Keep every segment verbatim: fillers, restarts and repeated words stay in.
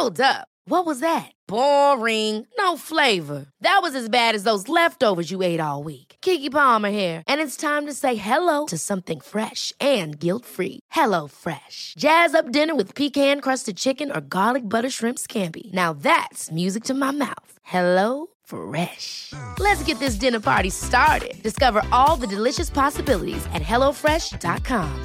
Hold up. What was that? Boring. No flavor. That was as bad as those leftovers you ate all week. Keke Palmer here, and it's time to say hello to something fresh and guilt-free. Hello Fresh. Jazz up dinner with pecan-crusted chicken or garlic butter shrimp scampi. Now that's music to my mouth. Hello Fresh. Let's get this dinner party started. Discover all the delicious possibilities at hello fresh dot com.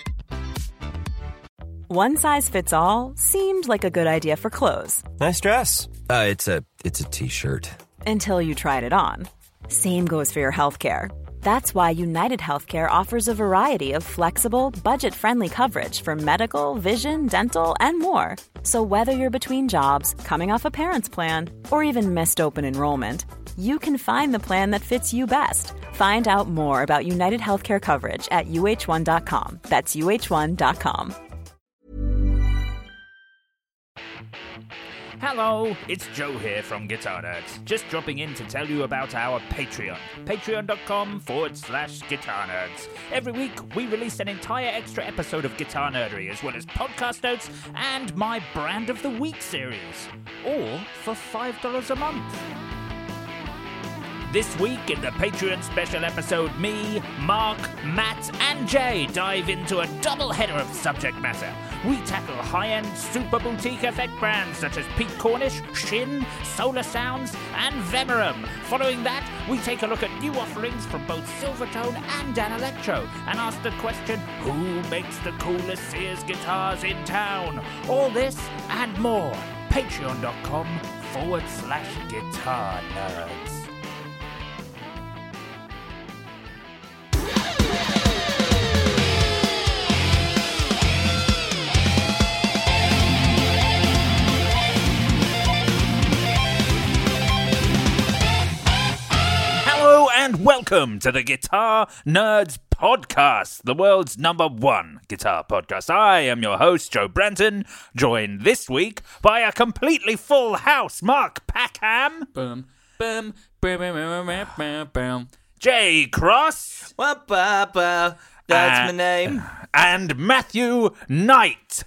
One size fits all seemed like a good idea for clothes. Nice dress. Uh, it's a it's a t-shirt. Until you tried it on. Same goes for your healthcare. That's why United Healthcare offers a variety of flexible, budget-friendly coverage for medical, vision, dental, and more. So whether you're between jobs, coming off a parent's plan, or even missed open enrollment, you can find the plan that fits you best. Find out more about United Healthcare coverage at U H one dot com. That's U H one dot com. Hello, it's Joe here from Guitar Nerds. Just dropping in to tell you about our Patreon. Patreon.com forward slash Guitar Nerds. Every week, we release an entire extra episode of Guitar Nerdery, as well as podcast notes and my Brand of the Week series. All for five dollars a month. This week in the Patreon special episode, me, Mark, Matt, and Jay dive into a double header of subject matter. We tackle high-end super boutique effect brands such as Pete Cornish, Shin, Solar Sounds, and Vemerum. Following that, we take a look at new offerings from both Silvertone and Danelectro and ask the question, who makes the coolest Sears guitars in town? All this and more. Patreon.com forward slash Guitar Nerds. And welcome to the Guitar Nerds Podcast, the world's number one guitar podcast. I am your host, Joe Branton, joined this week by a completely full house, Mark Packham. Boom, boom, boom, boom, boom, boom, boom. Jay Cross. Well, ba, ba, that's uh, my name. And Matthew Knight.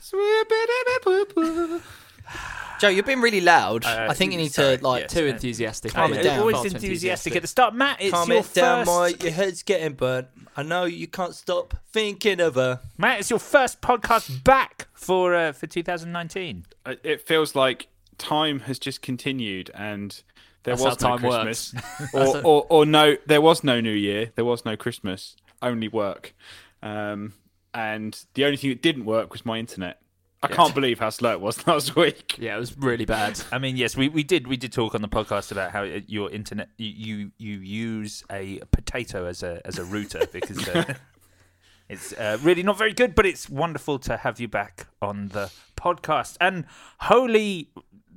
Joe, you've been really loud. Uh, I think you need sorry, to, like... yes. Too enthusiastic. Calm uh, it down. Always Far too enthusiastic. enthusiastic at the start. Matt, it's Calm your it down, first... boy. Your head's getting burnt. I know you can't stop thinking of her. Matt, it's your first podcast back for uh, for two thousand nineteen. It feels like time has just continued and there That's was how no time Christmas. works. or, or, or no, there was no New Year. There was no Christmas. Only work. Um, and the only thing that didn't work was my internet. I Yeah. can't believe how slow it was last week. Yeah, it was really bad. I mean, yes, we, we did we did talk on the podcast about how your internet you you, you use a potato as a as a router because uh, it's uh, really not very good, but it's wonderful to have you back on the podcast. And holy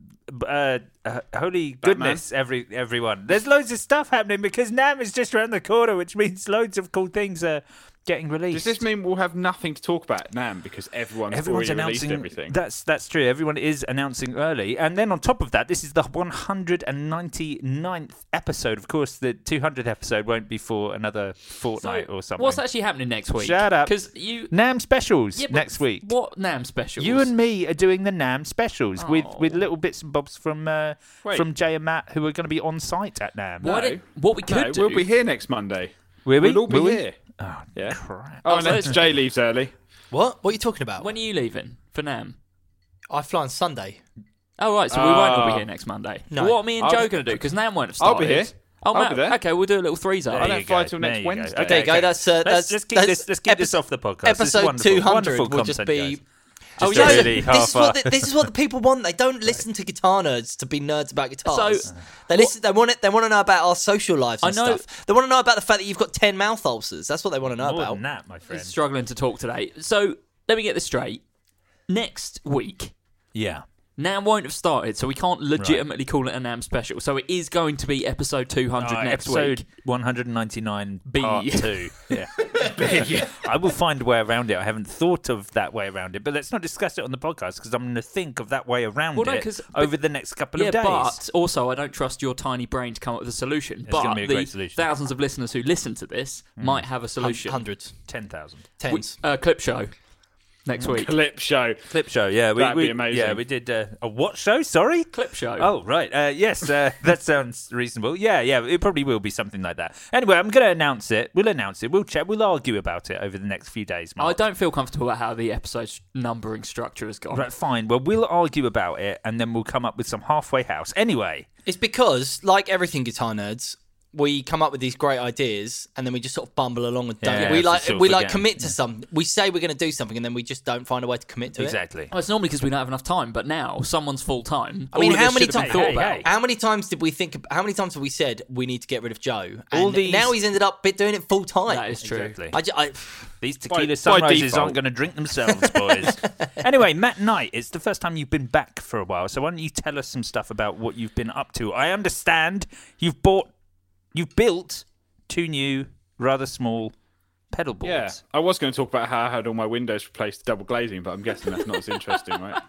uh, uh, holy goodness, every everyone, there's loads of stuff happening because NAMM is just around the corner, which means loads of cool things are getting released. Does this mean we'll have nothing to talk about at NAMM because everyone's, Everyone's already announcing released everything? That's that's true. Everyone is announcing early, and then on top of that, this is the one hundred ninety-ninth episode. Of course, the two hundredth episode won't be for another fortnight So, or something. What's actually happening next week? Shut up. Because you NAMM specials Yeah, but next week. What NAMM specials? You and me are doing the NAMM specials with, Oh. with little bits and bobs from uh, Wait. from Jay and Matt, who are going to be on site at NAMM. What, No. it- what we could No, do? we'll be here next Monday. Will we? We'll all be Will we? here. Oh, Yeah. crap. Oh, Oh, and so then it's- Jay leaves early. What? What are you talking about? When are you leaving for NAMM? I fly on Sunday. Oh, right, so we won't all be Ah. here next Monday. No. What are me and I'll- Joe going to do? Because NAMM won't have I'll started. be here. Oh, I'll Matt, be there. okay, we'll do a little threezer. There I you don't fly go. till There next you go. Wednesday. There you go. That's, uh, let's, that's, let's keep that's this. Let's keep epi- this off the podcast. This is Episode wonderful. two hundred Wonderful will just content, be... guys. Oh, Just yeah, a really this, is half- what the, this is what the people want. They don't listen to guitar nerds to be nerds about guitars. So, they listen. They want it. They want to know about our social lives and I know- stuff. They want to know about the fact that you've got ten mouth ulcers. That's what they want to know More about. than that, my friend. Struggling to talk today. So, let me get this straight. Next week, Yeah. NAMM won't have started, so we can't legitimately call it a NAMM special. So it is going to be episode two hundred Uh, next episode week. one hundred ninety-nine, B. part two. Yeah. I will find a way around it. I haven't thought of that way around it, but let's not discuss it on the podcast because I'm going to think of that way around Well, no, it 'cause- over the next couple Yeah, of days. but also I don't trust your tiny brain to come up with a solution. It's but gonna be a the great solution. thousands of listeners who listen to this might have a solution. Hundreds, ten thousand. tens. Uh, clip show. next week. Clip show. Clip show, yeah. We, That'd we, be amazing. Yeah, we did uh, a what show? Sorry? Clip show. Oh, right. Uh, yes, uh, that sounds reasonable. Yeah, yeah, it probably will be something like that. Anyway, I'm going to announce it. We'll announce it. We'll check. We'll argue about it over the next few days, Mark. I don't feel comfortable about how the episode's numbering structure has gone. Right, fine. Well, we'll argue about it, and then we'll come up with some halfway house. Anyway. It's because, like everything Guitar Nerds, we come up with these great ideas and then we just sort of bumble along and don't. Yeah, we it's like a sort we of like again. commit to something. We say we're going to do something and then we just don't find a way to commit to Exactly. it. Well, it's normally because we don't have enough time, but now someone's full time. I mean, All of how this many should have been times? thought Hey, about? hey. How many times did we think? How many times have we said we need to get rid of Joe? And All these- now he's ended up bit doing it full time. That is true. Exactly. I, ju- I, These tequila by sunrises default. aren't going to drink themselves, boys. Anyway, Matt Knight, it's the first time you've been back for a while, so why don't you tell us some stuff about what you've been up to? I understand you've bought, you've built two new, rather small pedal boards. Yeah, I was going to talk about how I had all my windows replaced double glazing, but I'm guessing that's not as interesting, right?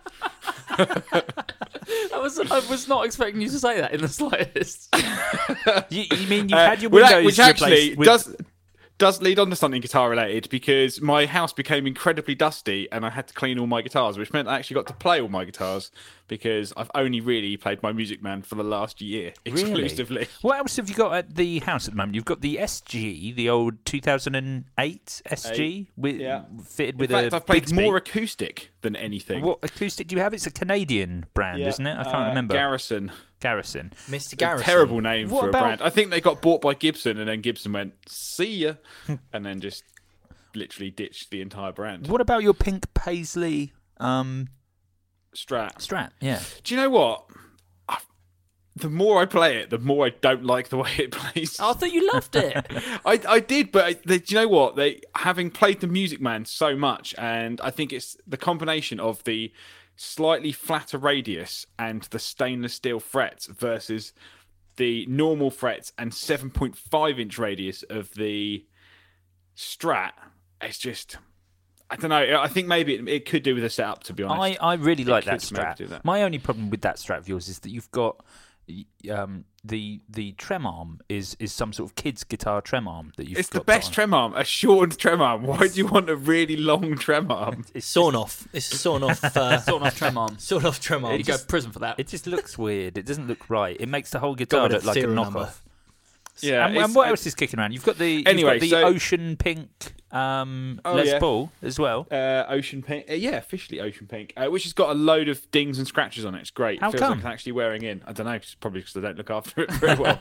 I was, I was not expecting you to say that in the slightest. You, you mean you've Uh, had your which- windows which actually replaced with... does does lead on to something guitar related, because my house became incredibly dusty and I had to clean all my guitars, which meant I actually got to play all my guitars because I've only really played my Music Man for the last year exclusively. Really? What else have you got at the house at the moment? You've got the S G, the old two thousand eight S G, with, yeah. fitted In with fact, a I've played Bigsby. more acoustic than anything. What acoustic do you have? It's a Canadian brand, Yeah, isn't it? I can't uh, remember. Garrison. Garrison. Mister A Garrison. terrible name What for about- a brand. I think they got bought by Gibson, and then Gibson went, "See ya," and then just literally ditched the entire brand. What about your pink paisley um, Strat. Strat? Yeah. Do you know what? I, the more I play it, the more I don't like the way it plays. I thought you loved it. I, I did, but I, they, do you know what? They having played the Music Man so much, and I think it's the combination of the slightly flatter radius and the stainless steel frets versus the normal frets and seven point five inch radius of the Strat. It's just, I don't know. I think maybe it, it could do with a setup, to be honest. I, I really It like that could maybe Strat. do that. My only problem with that Strat of yours is that you've got um, the the trem arm is, is some sort of kid's guitar trem arm that you've It's the got best on. trem arm, a shortened trem arm. Why do you want a really long trem arm? It's sawn off. It's sawn off. Uh, Sawn off trem arm. sawn off trim arm. You go to prison for that. It just looks weird. It doesn't look right. It makes the whole guitar rid look of like a serial knockoff. number. Yeah, and, it's- and what I- else is kicking around? You've got the Anyway, you've got the so- ocean pink um, Oh, Les yeah. Paul as well. Uh, Ocean Pink. Uh, yeah, officially Ocean Pink, uh, which has got a load of dings and scratches on it. It's great. How Feels come? like it's actually wearing in. I don't know. It's probably because I don't look after it very well.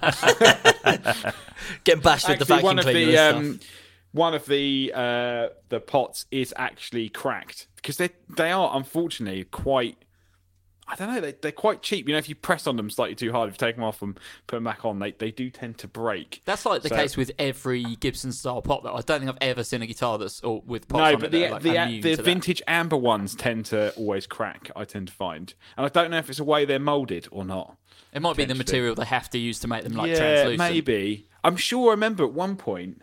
Getting bashed with the actually, vacuum one of cleaner the and um, stuff. one of the uh, the pots is actually cracked because they they are unfortunately quite. I don't know. They they're quite cheap. You know, if you press on them slightly too hard, if you take them off and put them back on, they they do tend to break. That's like the So- case with every Gibson style pot, though. I don't think I've ever seen a guitar that's or with pots No, on but it the that are, like, the, immune the to that. vintage amber ones tend to always crack. I tend to find, and I don't know if it's the way they're moulded or not. It might be the potentially. material they have to use to make them like yeah, translucent. maybe. I'm sure. I remember at one point,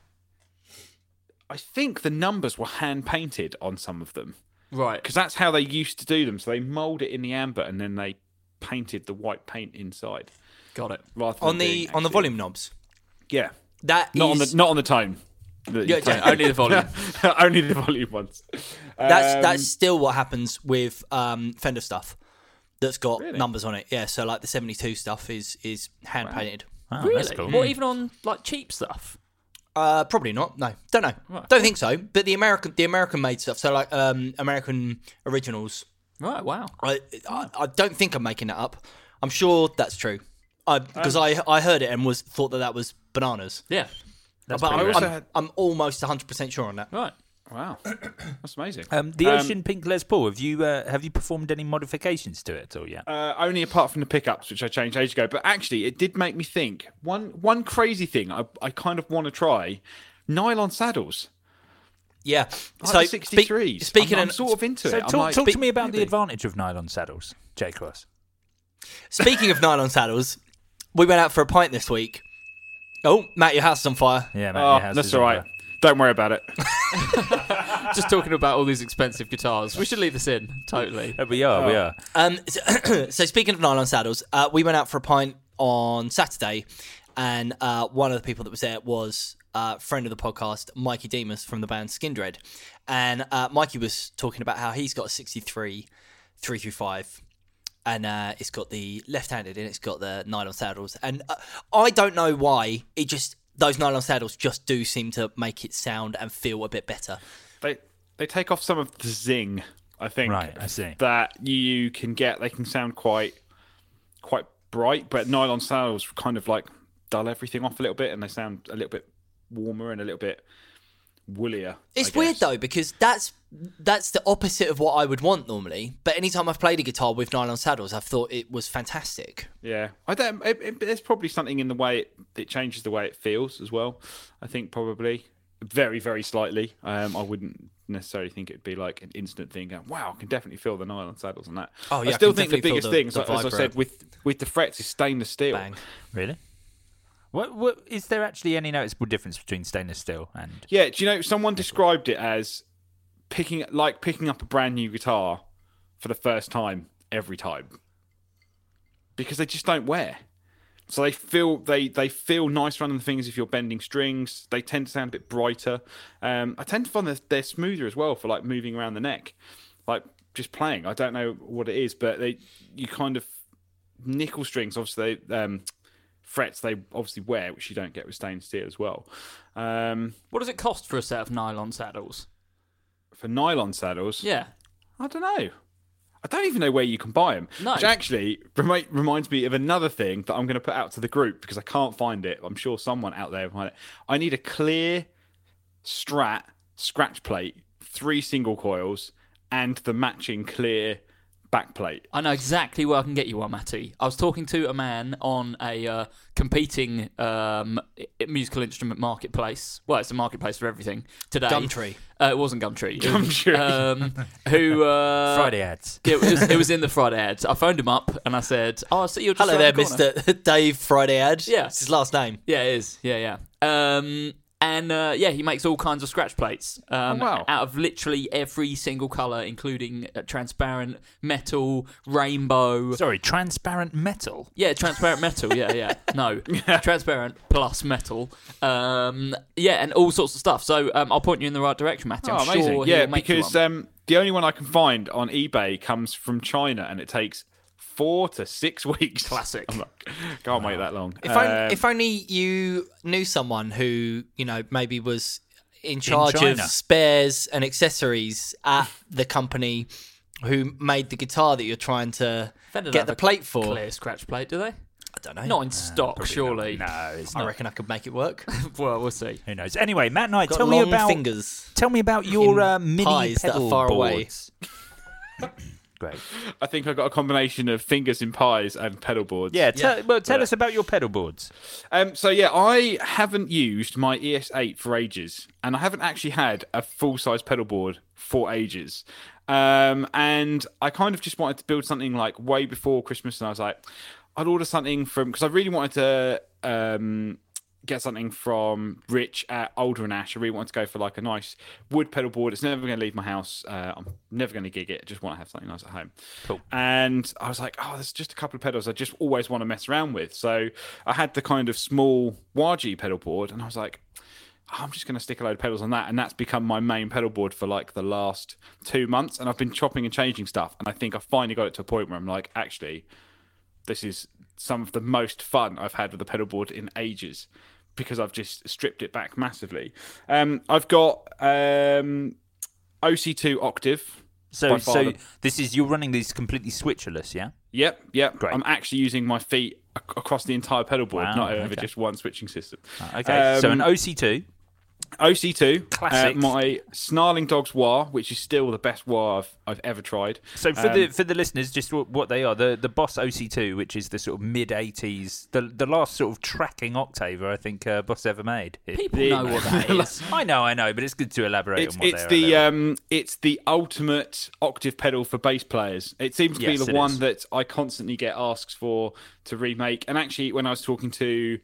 I think the numbers were hand painted on some of them Right. because that's how they used to do them. So they mould it in the amber and then they painted the white paint inside. Got it. Rather than On the being on the actually- volume knobs. Yeah, That not on is- the not on the tone. that you Yeah, play. yeah, only the volume. Only the volume ones. That's Um, that's still what happens with um, Fender stuff that's got Really? numbers on it. Yeah, so like the seventy-two stuff is is hand painted. Wow, Really? that's cool. Or even on like cheap stuff. Uh, probably not. No, don't know. Right. Don't think so. But the American the American made stuff. So like um, American originals. Right. Wow. I, I I don't think I'm making that up. I'm sure that's true. I because I I heard it and was thought that that was bananas. Yeah. That's but pretty I, rad. I'm, I'm almost one hundred percent sure on that. Right. Wow, that's amazing. Um, the Um, Ocean Pink Les Paul. Have you uh, have you performed any modifications to it at all yet? Uh, only apart from the pickups, which I changed ages ago. But actually, it did make me think. One one crazy thing I, I kind of want to try: nylon saddles. Yeah. Like so the sixty-threes. Speak, speaking I'm, I'm of sort of into So it. I'm talk, like, talk to me about the maybe. advantage of nylon saddles, J. Cross. speaking of nylon saddles, we went out for a pint this week. Oh, Matt, your house is on fire. Yeah, man. Oh, your house that's is all on right. fire. Don't worry about it. Just talking about all these expensive guitars. We should leave this in. Totally. Uh, we are, we Oh. are. Um, so, so speaking of nylon saddles, uh, we went out for a pint on Saturday, and uh, one of the people that was there was uh, friend of the podcast, Mikey Demas from the band Skindred. And uh, Mikey was talking about how he's got a sixty-three three thirty-five. And uh, it's got the left-handed and it's got the nylon saddles. And uh, I don't know why, it just those nylon saddles just do seem to make it sound and feel a bit better. They they take off some of the zing, I think. Right, I see. That you can get. They can sound quite quite bright, but nylon saddles kind of like dull everything off a little bit, and they sound a little bit warmer and a little bit woollier. It's weird though, because that's that's the opposite of what I would want normally. But anytime I've played a guitar with nylon saddles, I've thought it was fantastic. Yeah, I don't. It, it, there's probably something in the way it, it changes the way it feels as well. I think probably very, very slightly. Um, I wouldn't necessarily think it'd be like an instant thing. Going, wow, I can definitely feel the nylon saddles on that. Oh yeah, I still I think the biggest the, thing, the as I said, with with the frets is stainless steel. Bang. Really? What, what is there actually any noticeable difference between stainless steel and? Yeah, do you know someone described it as picking like picking up a brand new guitar for the first time every time, because they just don't wear. So they feel they, they feel nicer on the fingers if you're bending strings. They tend to sound a bit brighter. Um, I tend to find that they're smoother as well for like moving around the neck, like just playing. I don't know what it is, but they you kind of nickel strings. Obviously, they, um, frets they obviously wear, which you don't get with stainless steel as well. Um, What does it cost for a set of nylon saddles? for nylon saddles, Yeah. I don't know. I don't even know where you can buy them. No. Which actually remi- reminds me of another thing that I'm going to put out to the group because I can't find it. I'm sure someone out there will find it. I need a clear Strat scratch plate, three single coils, and the matching clear back plate. I know exactly where I can get you one, Matty. I was talking to a man on a uh, competing um, musical instrument marketplace. Well, it's a marketplace for everything today. Gumtree. Uh, it wasn't Gumtree. Gumtree. Um, who uh, Friday ads. It was, it was in the Friday ads. I phoned him up and I said, "Oh, I see you're just Hello around there, the corner." Mister Dave Friday Ad. Yeah. It's his last name. Yeah, it is. Yeah, yeah. Um, and uh, yeah, he makes all kinds of scratch plates um, Oh, wow. out of literally every single colour, including uh, transparent, metal, rainbow. Sorry, transparent metal. Yeah, transparent metal. Yeah, yeah. No, transparent plus metal. Um, yeah, and all sorts of stuff. So um, I'll point you in the right direction, Matty. I'm Oh, amazing. sure Yeah, he'll make you because one. um, the only one I can find on eBay comes from China and it takes four to six weeks. Classic. I'm like, can't wait that long. If, only, Um, if only you knew someone who, you know, maybe was in charge of China. spares and accessories at the company who made the guitar that you're trying to Fender don't get have the a plate for. clear scratch plate, do they? I don't know. Not in stock, Probably surely. not. No, it's I not. reckon I could make it work. Well, we'll see. Who knows? Anyway, Matt Knight, Got tell long me about fingers. tell me about your in uh, mini pies that are pedal far away. boards. Great. I think I got a combination of fingers in pies and pedal boards. Yeah, tell, well, tell Yeah. us about your pedal boards. Um, so yeah, I haven't used my E S eight for ages, and I haven't actually had a full size pedal board for ages. Um, and I kind of just wanted to build something like way before Christmas, and I was like, I'd order something from because I really wanted to um, get something from Rich at Alder and Ash. I really wanted to go for like a nice wood pedal board. It's never going to leave my house. Uh, I'm never going to gig it. I just want to have something nice at home. Cool. And I was like, oh, there's just a couple of pedals I just always want to mess around with. So I had the kind of small Y G pedal board, and I was like, oh, I'm just going to stick a load of pedals on that. And that's become my main pedal board for like the last two months. And I've been chopping and changing stuff. And I think I finally got it to a point where I'm like, actually, this is some of the most fun I've had with the pedal board in ages, because I've just stripped it back massively. Um, I've got um, O C two Octave. So, By far so the- this is you're running these completely switcherless, yeah? Yep, yep. Great. I'm actually using my feet ac- across the entire pedal board, Wow, not over okay. just one switching system. Okay. so Um, an O C two. O C two, Classic. Uh, my Snarling Dogs wah, which is still the best wah I've, I've ever tried. So for Um, the for the listeners, just what, what they are, the the Boss O C two, which is the sort of mid eighties, the the last sort of tracking octaver I think uh, Boss ever made. It- People The- know what that is. I know, I know, but it's good to elaborate It's on what it's they the are. um it's the ultimate octave pedal for bass players. It seems to Yes, be the it one is. that I constantly get asks for to remake. And actually, when I was talking to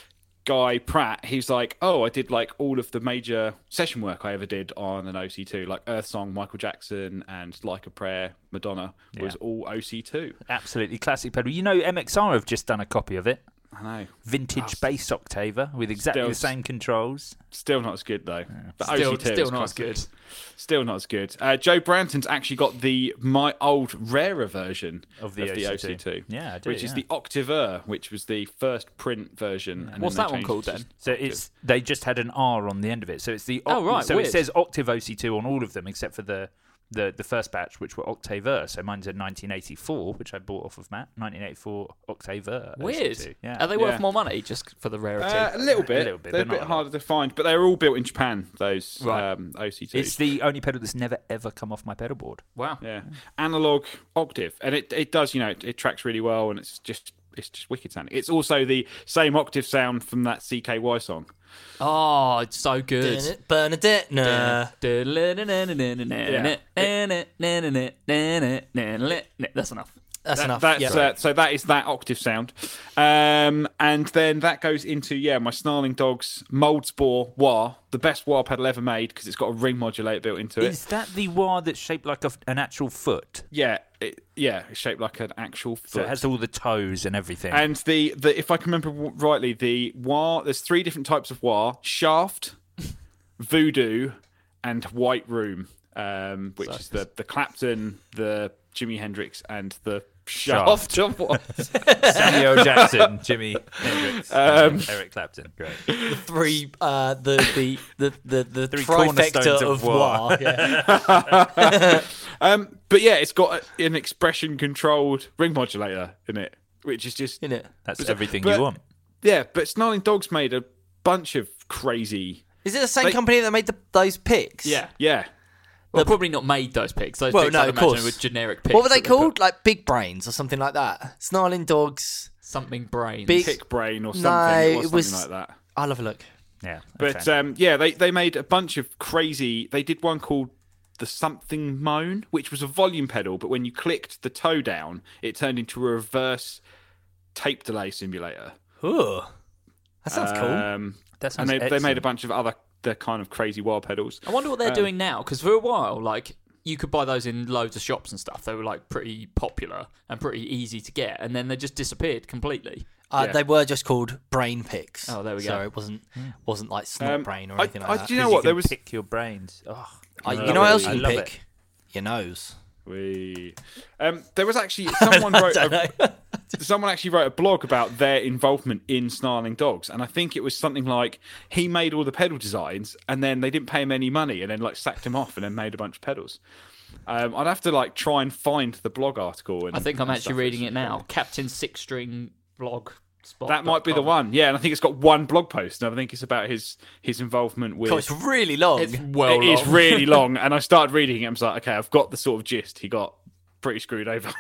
Guy Pratt, he's like, "Oh, I did like all of the major session work I ever did on an O C two, like Earth Song, Michael Jackson, and Like a Prayer, Madonna was Yeah. all O C two." Absolutely classic pedal. You know, M X R have just done a copy of it. I know. vintage Oh, bass octaver with exactly still- the same controls. Still not as good though. The Still, O C two still is not as classic. good. Still not as good. Uh, Joe Branton's actually got the my old rarer version Of the O O C C two. two. Yeah, I do, which is yeah. the Octaveur, which was the first print version. And What's then that they one changed called it to then? just So Octave. it's they just had an R on the end of it. So it's the Oh, right, So weird. it says Octave O C two on all of them except for the the, the first batch, which were Octaveur. So mine's a nineteen eighty-four, which I bought off of Matt. nineteen eighty-four Octaveur. Weird. O C two. Yeah. Are they worth Yeah. more money just for the rarity? Uh, a little bit. little bit, They're a but bit not a harder to find, but they were all built in Japan. Those Right. um, O C twos. It's the only pedal that's never ever come off my pedal board. wow. Yeah, analog octave, and it it does you know it, it tracks really well, and it's just it's just wicked sounding. It's also the same octave sound from that C K Y song. Oh, it's so good. Bernadette, nah. That's enough. That's That- enough. That's, yeah. uh, so that is that octave sound, um, and then that goes into yeah my Snarling Dogs Moldspore wah, the best wah pedal ever made because it's got a ring modulator built into it. Is that the wah that's shaped like a, an actual foot? Yeah, it, yeah, it's shaped like an actual foot. So it has all the toes and everything. And the, the if I can remember w- rightly, the wah, there's three different types of wah: shaft, voodoo, and white room, um, which is the the Clapton, the Jimi Hendrix, and the shaft. Shaft. of wah. Samuel Jackson, Jimmy Hendrix, Um, Eric Clapton. Great. Three, uh, the the the the, the Three trifecta cornerstones of, of wah. wah. Yeah. um, but yeah, it's got a, an expression-controlled ring modulator in it, which is just In it. That's But- everything but- you want. yeah. But Snarling Dogs made a bunch of crazy, Is it the same They- company that made the, those picks? Yeah. yeah. Well, probably not made those picks. Those Well, picks, no, I'd of imagine, course. were generic picks. What were they that put called? Like Big Brains or something like that? Snarling Dogs. Something brains. Big- Kick brain or something. No, it was it was- something like that. I'll have a look. Yeah. But okay. um, yeah, they, they made a bunch of crazy. They did one called the Something Moan, which was a volume pedal, but when you clicked the toe down, it turned into a reverse tape delay simulator. Ooh. That sounds cool. Um, That sounds and they, they made a excellent. bunch of other the kind of crazy wah pedals. I wonder what they're Um, doing now, because for a while, like, you could buy those in loads of shops and stuff. They were, like, pretty popular and pretty easy to get, and then they just disappeared completely. Uh, yeah. They were just called Brain Picks. Oh, there we so go. it wasn't wasn't like Snot Um, Brain or I- anything I- like that. do you know 'Cause what? can There was pick your brains. Oh, Uh, I you love know what it. else I you can love pick? it. Your nose. We um, there was actually someone wrote a, someone actually wrote a blog about their involvement in Snarling Dogs, and I think it was something like he made all the pedal designs, and then they didn't pay him any money, and then like sacked him off, and then made a bunch of pedals. Um, I'd have to like try and find the blog article. And, I think I'm and actually stuff. reading it now. Captain Six String blog. Spot That might be the dot com. one, yeah. And I think it's got one blog post, and I think it's about his his involvement with. God, it's really long. It's well it is long. really long, and I started reading it. I was like, okay, I've got the sort of gist. He got pretty screwed over.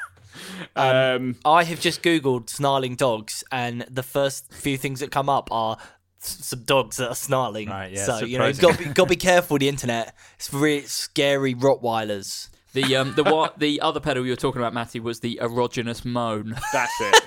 um, I have just googled snarling dogs, and the first few things that come up are s- some dogs that are snarling. Right, yeah, so you know, you've got to be, got to be careful with the internet. It's really scary Rottweilers. The um the what the other pedal you were talking about, Matty, was the erogenous moan. that's it.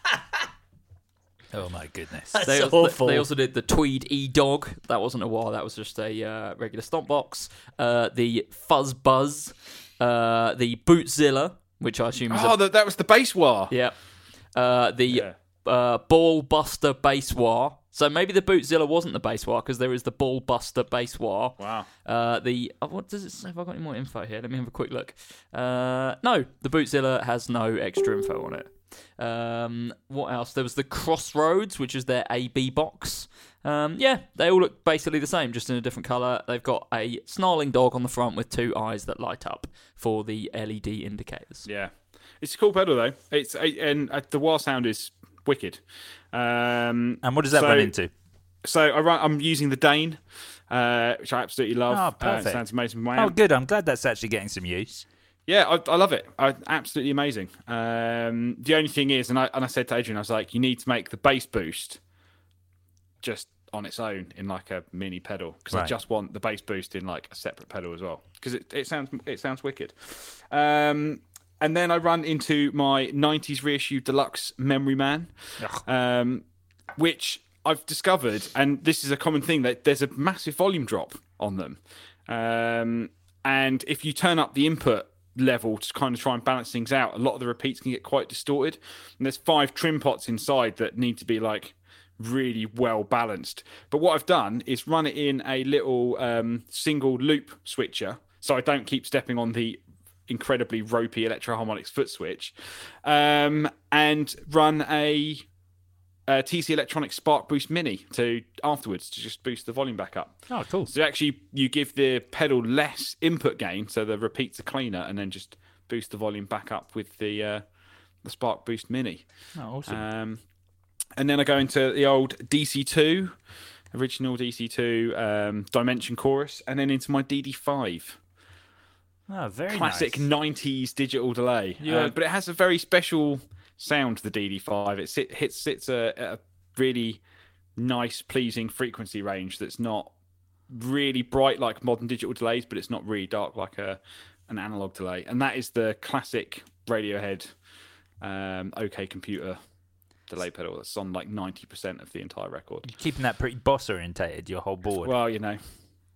oh my goodness. That's They, awful. they also did the Tweed E Dog. That wasn't a wah. That was just a uh, regular stomp box. Uh, the Fuzz Buzz. Uh, the Bootzilla, which I assume is Oh, a that, that was the bass war. yeah. Uh, the Yeah. uh, Ball Buster Bass Wah. So maybe the Bootzilla wasn't the bass wah because there is the Ball Buster Bass Wah. Wow. Uh, the oh, what does it say? Have I got any more info here? Let me have a quick look. Uh, no, the Bootzilla has no extra info on it. Um, what else? There was the Crossroads, which is their A B box. Um, yeah, they all look basically the same, just in a different colour. They've got a snarling dog on the front with two eyes that light up for the L E D indicators. Yeah, it's a cool pedal though. It's and uh, the wah sound is wicked. Um, And what does that so- run into? So I run, I'm using the Dane, uh, which I absolutely love. Oh, Uh, perfect. it sounds amazing with my Oh, amp. good. I'm glad that's actually getting some use. Yeah, I, I love it. I, absolutely amazing. Um, the only thing is, and I and I said to Adrian, I was like, you need to make the bass boost just on its own in like a mini pedal because I Right. just want the bass boost in like a separate pedal as well because it, it sounds it sounds wicked. Um, and then I run into my nineties reissue deluxe Memory Man, um, which I've discovered, and this is a common thing, that there's a massive volume drop on them. Um, and if you turn up the input level to kind of try and balance things out. A lot of the repeats can get quite distorted, and there's five trim pots inside that need to be like really well balanced. But what I've done is run it in a little um, single loop switcher, so I don't keep stepping on the incredibly ropey Electro Harmonix foot switch, um, and run a, a T C Electronics Spark Boost Mini to afterwards to just boost the volume back up. Oh, cool. So actually you give the pedal less input gain, so the repeats are cleaner, and then just boost the volume back up with the uh, the Spark Boost Mini. Oh, awesome. Um, and then I go into the old D C two, original D C two um, Dimension Chorus, and then into my D D five. Oh, very Classic nice. nineties digital delay. Yeah. Uh, but it has a very special sound, the D D five. It sit, hits sits a, a really nice, pleasing frequency range that's not really bright like modern digital delays, but it's not really dark like a an analog delay. And that is the classic Radiohead um, OK Computer delay pedal that's on like ninety percent of the entire record. You're keeping that pretty boss orientated, your whole board. Well, you know,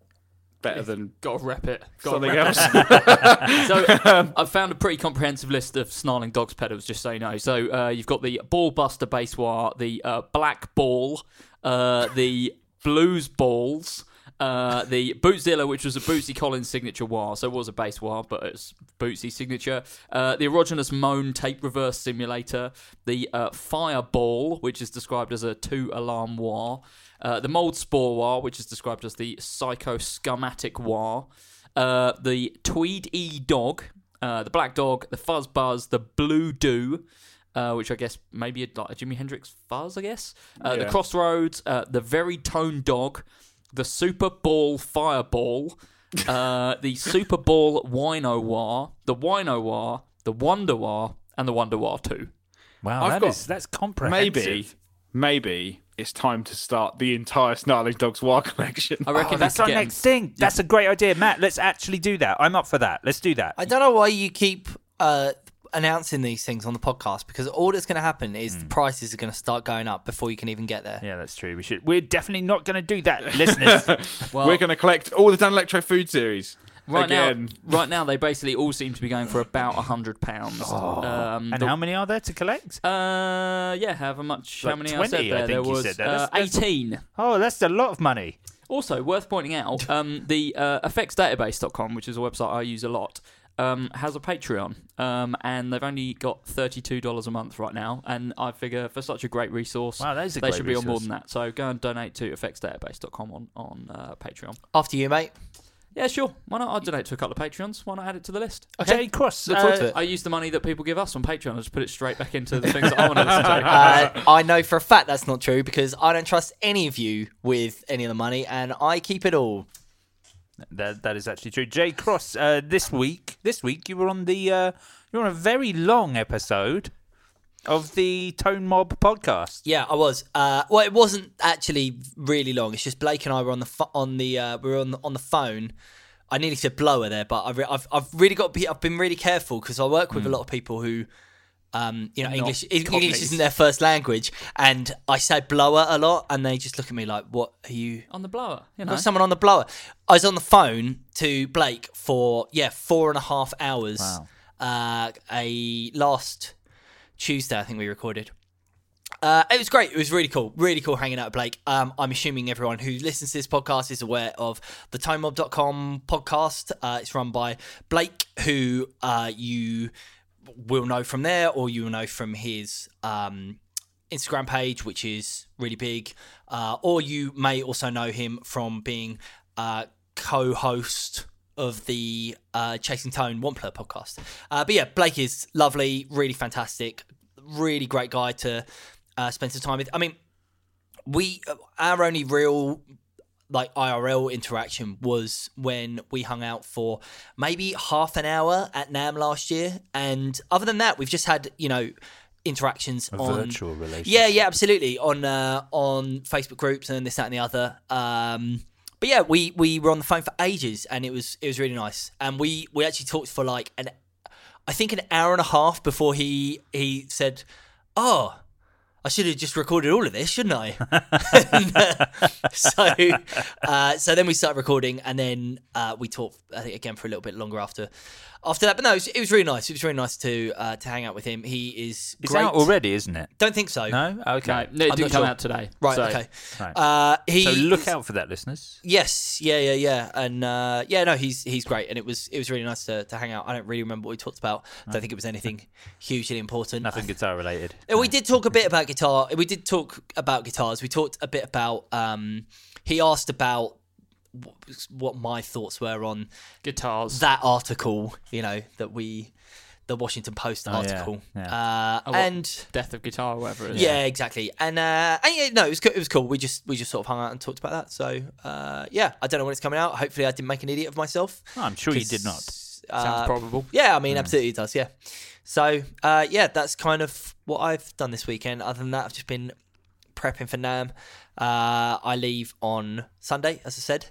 better than Got to rep it. Gotta something rep else. it. So I've found a pretty comprehensive list of Snarling Dogs pedals, just so you know. So uh, you've got the Ball Buster bass wah, the uh, Black Ball, uh, the Blues Balls, uh, the Bootzilla, which was a Bootsy Collins signature wah, so it was a bass wah, but it's Bootsy signature. Uh, the Erogenous Moan tape reverse simulator, the uh, Fireball, which is described as a two-alarm wah, uh, the Mold Spore wah, which is described as the Psycho-Scummatic wah, uh, the Tweed E Dog, uh, the Black Dog, the Fuzz Buzz, the Blue Do, Uh, which I guess maybe a, like a Jimi Hendrix fuzz, I guess. Uh, Yeah. The Crossroads, uh, the Very Tone Dog, the Super Ball Fireball, uh, the Super Ball Wino Wah, the Wino Wah, the Wonder Wah, and the Wonder Wah two. Wow, I've that got- is, that's comprehensive. Maybe, maybe it's time to start the entire Snarling Dogs Wah collection. I reckon Oh, that's we our could get next thing. That's a great idea, Matt. Let's actually do that. I'm up for that. Let's do that. I don't know why you keep uh, announcing these things on the podcast, because all that's going to happen is the prices are going to start going up before you can even get there. Yeah, that's true. We should. We're definitely not going to do that, listeners. Well, We're going to collect all the Dan Electro Food series. right Again. now, right now they basically all seem to be going for about a hundred pounds. Um, and the- how many are there to collect? Uh, yeah, however much? Like how many I said twenty, I there? think there you was said there. uh, That's- that's- eighteen. Oh, that's a lot of money. Also, worth pointing out, um, the uh, effects database dot com, which is a website I use a lot, um, has a Patreon, um, and they've only got thirty-two dollars a month right now, and I figure for such a great resource, Wow, that is a they great should be on more resource. than that. So go and donate to effects database dot com on, on uh, Patreon. After you, mate. Yeah, sure. Why not? I'll donate to a couple of Patreons. Why not add it to the list? Okay. Jay Cross. Look forward uh, to it. I use the money that people give us on Patreon and just put it straight back into the things that I want to listen to. Uh, I know for a fact that's not true, because I don't trust any of you with any of the money, and I keep it all. That that is actually true. Jay Cross. Uh, this week, this week you were on the. Uh, you were on a very long episode of the Tone Mob podcast. Yeah, I was. Uh, well, it wasn't actually really long. It's just Blake and I were on the pho- on the uh, we were on the, on the phone. I nearly said blower there, but I've re- I've, I've really got to be. I've been really careful because I work with a lot of people who, um, you know, English English Cockneys. isn't their first language, and I say blower a lot, and they just look at me like, "What are you?" On the blower, you know. Got someone on the blower. I was on the phone to Blake for yeah four and a half hours. Wow. Uh, a last Tuesday, I think we recorded. Uh, it was great. It was really cool. Really cool hanging out with Blake. Um, I'm assuming everyone who listens to this podcast is aware of the time mob dot com podcast. Uh, it's run by Blake, who uh, you will know from there, or you will know from his um, Instagram page, which is really big. Uh, or you may also know him from being uh, co-host of the uh, Chasing Tone Wampler podcast. Uh, but yeah, Blake is lovely, really fantastic, really great guy to uh, spend some time with. I mean, we our only real like I R L interaction was when we hung out for maybe half an hour at NAMM last year, and other than that, we've just had you know interactions A on virtual relationship. Yeah, yeah, absolutely on uh, on Facebook groups and this, that, and the other. Um, but yeah, we, we were on the phone for ages, and it was it was really nice. And we, we actually talked for like an I think an hour and a half before he he said, "Oh, I should have just recorded all of this, shouldn't I?" and, uh, so, uh, so then we started recording, and then uh, we talked, I think, again for a little bit longer after. after that. But no, it was, it was really nice. It was really nice to uh, to hang out with him. He is It's great. out already, isn't it? Don't think so. No? Okay. No, it I'm didn't not come sure. out today. Right. so- Okay. Right. Uh, he So look out for that, listeners. Yes, yeah, yeah, yeah, and uh, yeah, no, he's he's great, and it was it was really nice to, to hang out. I don't really remember what we talked about. I don't think it was anything hugely important. Nothing guitar related. Uh, We did talk a bit about guitar. We did talk about guitars. We talked a bit about. Um, he asked about wh- what my thoughts were on Guitars. that article. You know that we, the Washington Post Oh, yeah, article, yeah. Uh, Oh, what? and. Death of Guitar, or whatever it is. Yeah, exactly, and, uh, and yeah, no, it was co- it was cool. We just we just sort of hung out and talked about that. So uh, yeah, I don't know when it's coming out. Hopefully, I didn't make an idiot of myself. Oh, I'm sure you 'cause, did not. uh, Sounds probable. Yeah, I mean, absolutely it does. Yeah. So uh, yeah, that's kind of what I've done this weekend. Other than that, I've just been prepping for NAMM. Uh, I leave on Sunday, as I said,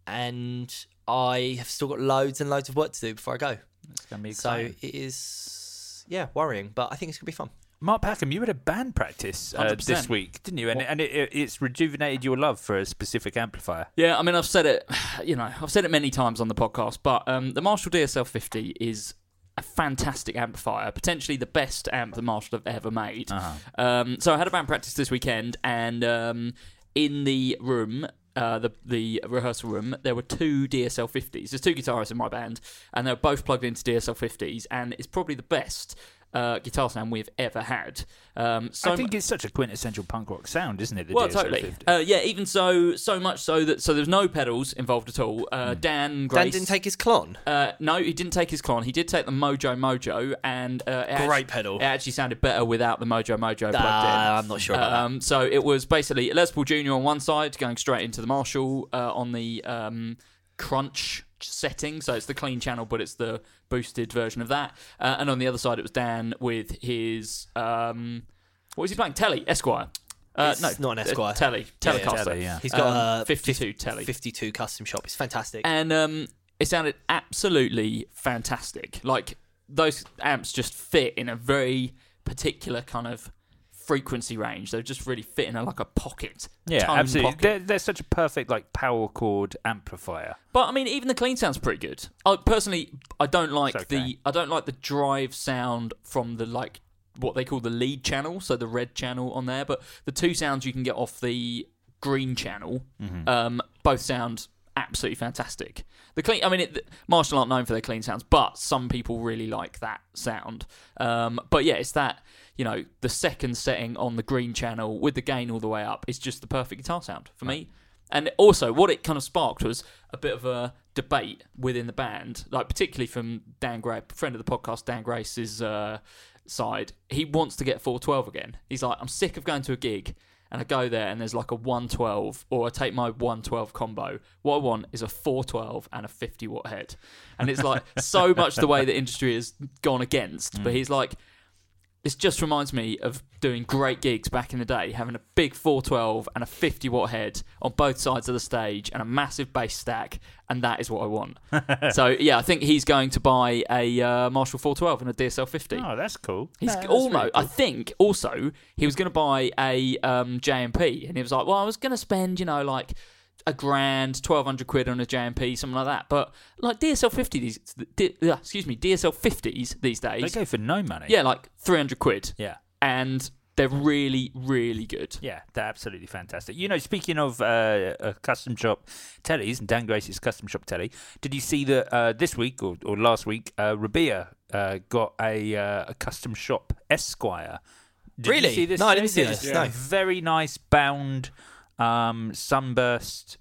and I have still got loads and loads of work to do before I go. It's going to be So exciting. it is, yeah, worrying, but I think it's gonna be fun. Mark Packham, you had a band practice uh, one hundred percent. this week, didn't you? And, and it, it, it's rejuvenated your love for a specific amplifier. Yeah, I mean, I've said it, you know, I've said it many times on the podcast, but um, the Marshall D S L fifty is a fantastic amplifier, potentially the best amp that Marshall have ever made. Uh-huh. Um, so I had a band practice this weekend, and um, in the room, uh, the the rehearsal room, there were two D S L fifties. There's two guitarists in my band, and they were both plugged into D S L fifties, and it's probably the best uh, guitar sound we've ever had. Um, so I think it's such a quintessential punk rock sound, isn't it? The well, D S L totally. fifty? Uh, yeah, even so, so much so that so there's no pedals involved at all. Uh, Dan Grace. Dan didn't take his Klon. Uh, no, he didn't take his Klon. He did take the Mojo Mojo, and uh, it Great actually, pedal. It actually sounded better without the Mojo Mojo plugged in. Uh, I'm not sure about Um, so it was basically Les Paul Junior on one side, going straight into the Marshall uh, on the um, Crunch setting. So it's the clean channel, but it's the boosted version of that. Uh, and on the other side, it was Dan with his um, what was he playing? Telly Esquire. Uh, It's no, not an Esquire. uh, Telly Yeah, yeah, Telecaster. Telly, yeah. He's got Um, a fifty-two Telly. fifty-two custom shop. It's fantastic. And um, it sounded absolutely fantastic. Like those amps just fit in a very particular kind of frequency range. They just really fit in a, like a pocket. a Yeah, tone absolutely. pocket. They're, they're such a perfect like power chord amplifier. But I mean, even the clean sound's pretty good. I personally, I don't like It's okay. the I don't like the drive sound from the like what they call the lead channel, so the red channel on there. But the two sounds you can get off the green channel, Mm-hmm. um, both sound absolutely fantastic. The clean, I mean, it, Marshall aren't known for their clean sounds, but some people really like that sound. Um, but yeah, it's that, you know, the second setting on the green channel with the gain all the way up is just the perfect guitar sound for me. And also, what it kind of sparked was a bit of a debate within the band, like particularly from Dan Gray, friend of the podcast, Dan Grace's uh, side. He wants to get four twelve again. He's like, I'm sick of going to a gig and I go there and there's like a one twelve, or I take my one twelve combo. What I want is a four twelve and a fifty watt head. And it's like so much the way the industry has gone against. But he's like, this just reminds me of doing great gigs back in the day, having a big four twelve and a fifty watt head on both sides of the stage and a massive bass stack, and that is what I want. So yeah, I think he's going to buy a uh, Marshall four twelve and a D S L fifty. Oh, that's cool. He's Yeah, that's almost. really cool. I think also he was going to buy a um, J M P, and he was like, "Well, I was going to spend, you know, like a grand, twelve hundred quid on a J M P, something like that." But like D S L fifty, these, D, uh, excuse me, D S L fifties these They days, go for no money. yeah, like three hundred quid, Yeah. and they're really, really good. Yeah, they're absolutely fantastic. You know, speaking of uh, uh, custom shop tellies and Dan Grace's custom shop telly, did you see that uh, this week or, or last week, uh, Rabia uh, got a, uh, a custom shop Esquire? Did Really? You see this? No, I didn't see It's this, a no. very nice bound um, sunburst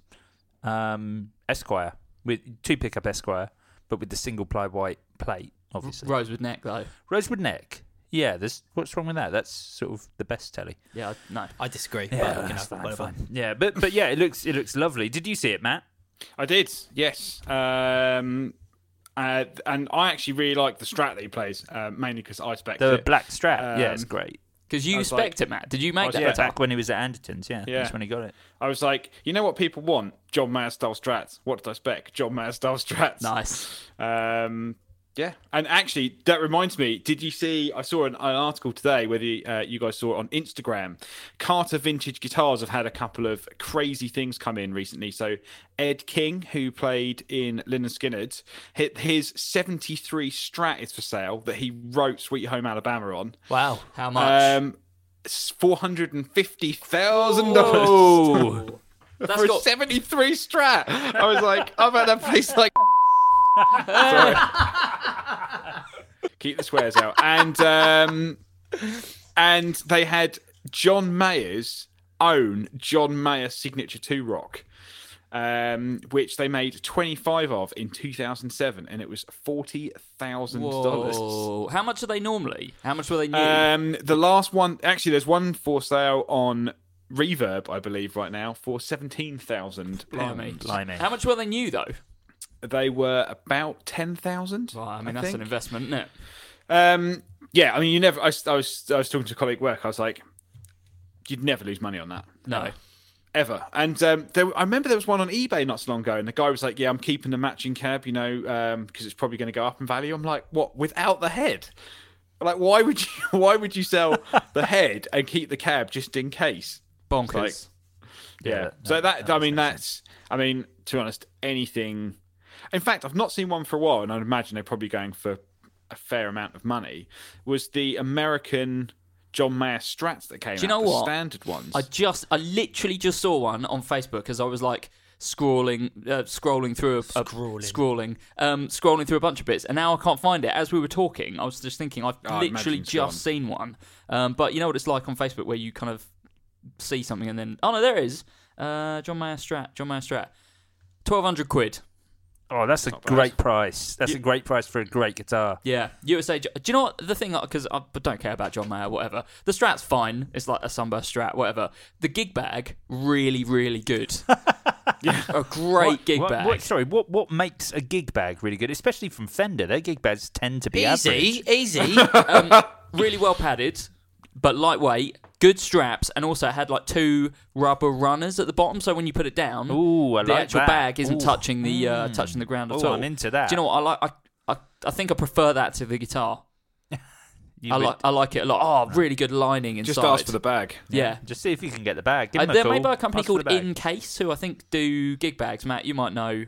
um, Esquire with two pickup Esquire, but with the single ply white plate, obviously. Rosewood neck though. Rosewood neck. Yeah, there's what's wrong with that? That's sort of the best telly. Yeah, no. I disagree. Yeah, but, you that's know, fine, whatever. fine. Yeah, but but yeah, it looks it looks lovely. Did you see it, Matt? I did, yes. Um, uh, and I actually really like the Strat that he plays, uh, mainly because I spec The it. black strap. yeah, it's Um, great. Because you I was spec like- it, Matt. Did you make was- that? yeah, guitar? Back when he was at Anderton's, yeah, Yeah. that's when he got it. I was like, you know what people want? John Mayer style Strats. What did I spec? John Mayer style Strats. Nice. Um, Yeah, and actually, that reminds me. Did you see? I saw an, an article today, whether uh, you guys saw it on Instagram. Carter Vintage Guitars have had a couple of crazy things come in recently. So Ed King, who played in Lynyrd Skynyrd, his seventy-three Strat is for sale that he wrote "Sweet Home Alabama" on. Wow, how much? Um, four hundred and fifty thousand dollars for a got... seventy-three Strat. I was like, I'm at a place like. Sorry. Keep the swears out. And um, and they had John Mayer's own John Mayer Signature two Rock, um, which they made twenty-five of in two thousand seven, and it was forty thousand dollars. Whoa. How much are they normally? How much were they new? Um, the last one, actually, there's one for sale on Reverb, I believe, right now for seventeen thousand pounds. Blimey. How much were they new, though? They were about ten thousand. Well, I mean, I that's think. an investment, isn't it? Um, yeah, I mean, you never. I, I was I was talking to a colleague at work. I was like, you'd never lose money on that. No. Ever. Ever. And um, there, I remember there was one on eBay not so long ago, and the guy was like, "Yeah, I'm keeping the matching cab, you know, um, because it's probably going to go up in value." I'm like, "What? Without the head? Like, why would you? Why would you sell the head and keep the cab just in case?" Bonkers. Like, yeah. Yeah, so that- that, that I mean, makes that's. I mean, to be honest, anything. In fact, I've not seen one for a while, and I'd imagine they're probably going for a fair amount of money. Was the American John Mayer Strats that came Do you out, know the what? standard ones? I just, I literally just saw one on Facebook as I was like scrolling, uh, scrolling through a, a Scrolling. scrolling, um, scrolling through a bunch of bits, and now I can't find it. As we were talking, I was just thinking I've Oh, I imagine literally it's just gone. seen one. Um, but you know what it's like on Facebook where you kind of see something and then, oh no, there it is. Uh, John Mayer Strat, John Mayer Strat, twelve hundred quid. Oh, that's a Not bad. great price. That's You- a great price for a great guitar. Yeah, U S A. Do you know what the thing? Because I don't care about John Mayer, whatever. The Strat's fine. It's like a Sunburst Strat, whatever. The gig bag, really, really good. yeah, a great What- gig what, bag. What, sorry, what what makes a gig bag really good, especially from Fender? Their gig bags tend to be Easy, average. easy. um, really well padded, but lightweight. Good straps, and also it had like two rubber runners at the bottom, so when you put it down, Ooh, I the like actual that. bag isn't Ooh. touching the uh, Mm. touching the ground at Ooh, all. I'm into that. Do you know what I like? I I, I think I prefer that to the guitar. You I would- like I like it a lot. Oh, really good lining inside. Just ask for the bag. yeah. Just see if you can get the bag. Give Uh, them a they're call. made by a company Ask for called the bag. Incase, who I think do gig bags. Matt, you might know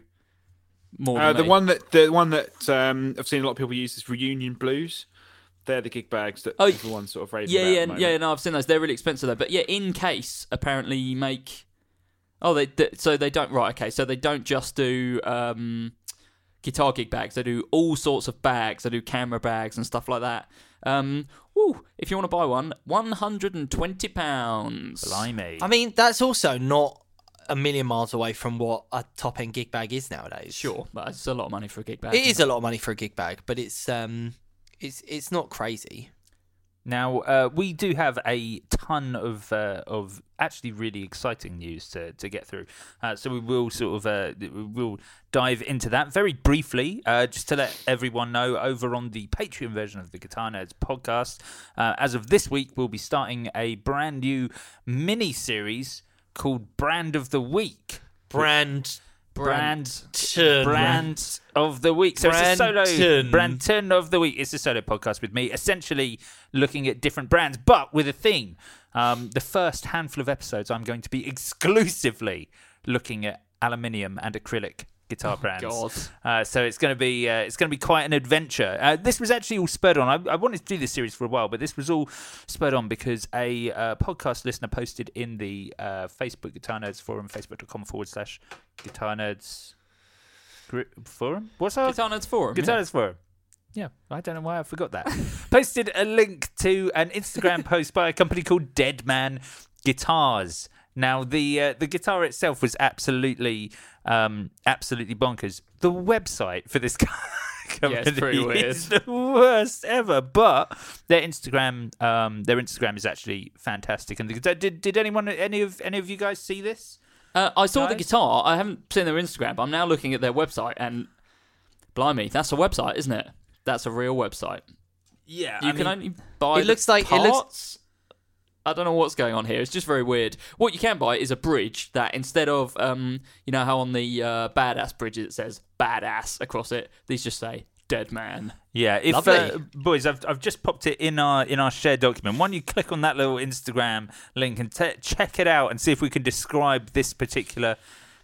more Uh, than the me. one that the one that um, I've seen a lot of people use is Reunion Blues. They're the gig bags that Oh, everyone's sort of raving yeah, about. yeah, at the yeah. moment. No, I've seen those. They're really expensive though. But yeah, Incase apparently make. Oh, they, they so they don't right. Okay, so they don't just do um, guitar gig bags. They do all sorts of bags. They do camera bags and stuff like that. Um, woo, if you want to buy one, one hundred and twenty pounds. Blimey. I mean, that's also not a million miles away from what a top end gig bag is nowadays. Sure, but it's a lot of money for a gig bag. It is a lot of money for a gig bag, but it's um, it's it's not crazy. Now uh, we do have a ton of uh, of actually really exciting news to, to get through, uh, so we will sort of uh, we will dive into that very briefly, uh, just to let everyone know. Over on the Patreon version of the Guitar Nerds podcast, uh, as of this week, we'll be starting a brand new mini series called Brand of the Week. Brand, Brand Brand, brand of the week. So it's a solo Brandton. Brandton of the week. It's a solo podcast with me, essentially looking at different brands, but with a theme. Um, the first handful of episodes, I'm going to be exclusively looking at aluminium and acrylic guitar brands. God. Uh, so it's going to be uh, it's going to be quite an adventure. Uh, this was actually all spurred on. I, I wanted to do this series for a while, but this was all spurred on because a uh, podcast listener posted in the uh, Facebook Guitar Nerds forum, facebook.com forward slash Guitar Nerds gri- forum. What's our Guitar Nerds Forum. Guitar yeah. Nerds forum? Yeah, I don't know why I forgot that. Posted a link to an Instagram post by a company called Dead Man Guitars. Now, the uh, the guitar itself was absolutely, um, absolutely bonkers. The website for this company Yeah, it's pretty weird. is the worst ever. But their Instagram, um, their Instagram is actually fantastic. And the, did did anyone, any of any of you guys see this? Uh, I saw the Guys? guitar. I haven't seen their Instagram, but I'm now looking at their website, and blimey, that's a website, isn't it? That's a real website. Yeah, You can only buy. It the looks like- it parts. looks- I don't know what's going on here. It's just very weird. What you can buy is a bridge that instead of, um, you know how on the uh, Badass bridges it says Badass across it, these just say dead man. Yeah, if Lovely. uh, boys, I've I've just popped it in our in our shared document. Why don't you click on that little Instagram link and te- check it out and see if we can describe this particular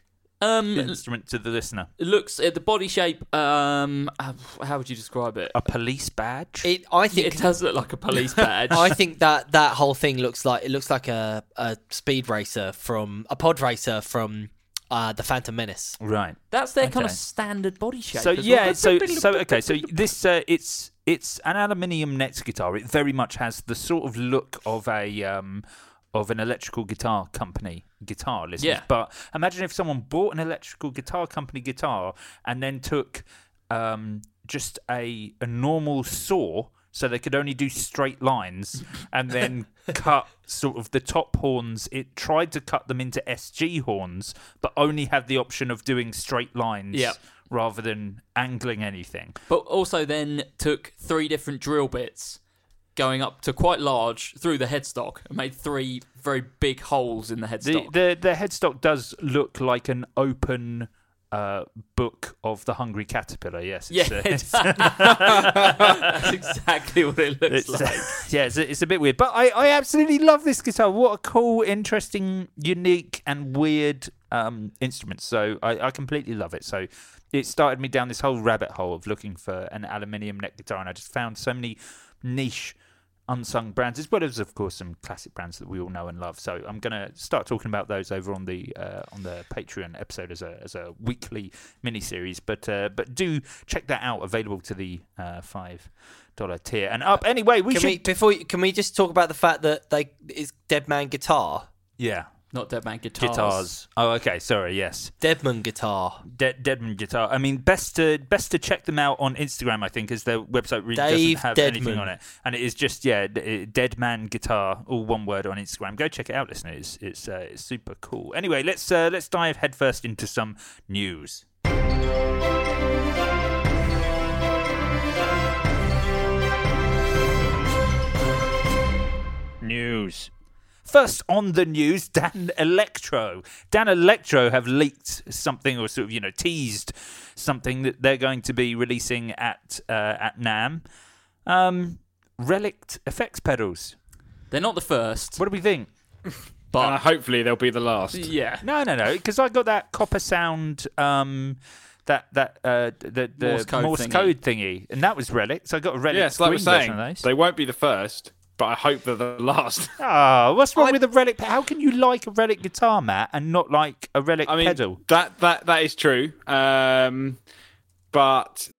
Um, instrument to the listener? it looks at the body shape. Um, how, how would you describe it? A police badge. It, I think It does look like a police badge. I think that that whole thing looks like it looks like a, a speed racer from a pod racer from uh, the Phantom Menace. Right. That's their kind of Okay. standard body shape. So as well. yeah, so so okay, so this uh, it's it's an aluminium neck guitar. It very much has the sort of look of a um, of an electrical guitar company guitar, listeners. Yeah. But imagine if someone bought an electrical guitar company guitar and then took um, just a a normal saw, so they could only do straight lines, and then cut sort of the top horns. It tried to cut them into S G horns, but only had the option of doing straight lines Yeah. rather than angling anything. But also then took three different drill bits going up to quite large through the headstock and made three very big holes in the The headstock. the, the headstock does look like an open uh, book of the Hungry Caterpillar. Yes. yeah, It's, it's- uh, that's exactly what it looks It's, like. yeah, it's a, it's a bit weird, but I, I absolutely love this guitar. What a cool, interesting, unique, and weird um, instrument. So I, I completely love it. So it started me down this whole rabbit hole of looking for an aluminium neck guitar, and I just found so many niche, unsung brands, as well as, of course, some classic brands that we all know and love. So I'm going to start talking about those over on the uh, on the Patreon episode as a as a weekly mini series. But uh, but do check that out. Available to the uh, five dollar tier and up. Anyway, we can should we before you- can we just talk about the fact that they it's Dead Man Guitar, yeah. Not Dead Man guitars. Guitars. Oh, okay. Sorry. Yes. Deadman Guitar. De- Deadman Guitar. I mean, best to best to check them out on Instagram. I think, as their website really Dave doesn't have Deadman. anything on it, and it is just yeah, D- Deadman Guitar, all one word on Instagram. Go check it out, listeners. It's uh, it's super cool. Anyway, let's uh, let's dive headfirst into some news. News. First on the news, Dan Electro. Dan Electro have leaked something, or sort of, you know, teased something that they're going to be releasing at uh, at NAMM. Um, Relict effects pedals. They're not the first, What do we think? but And uh, hopefully they'll be the last. yeah. No, no, no, because I got that copper sound, um, that that uh, the the Morse code Morse thingy. code thingy, and that was Relic. So I got a Relic Yes, like we're green version saying, of those. they won't be the first, but I hope they're the last. Ah, what's wrong with a Relic? How can you like a Relic guitar, Matt, and not like a Relic I mean, pedal? that that that is true. Um, but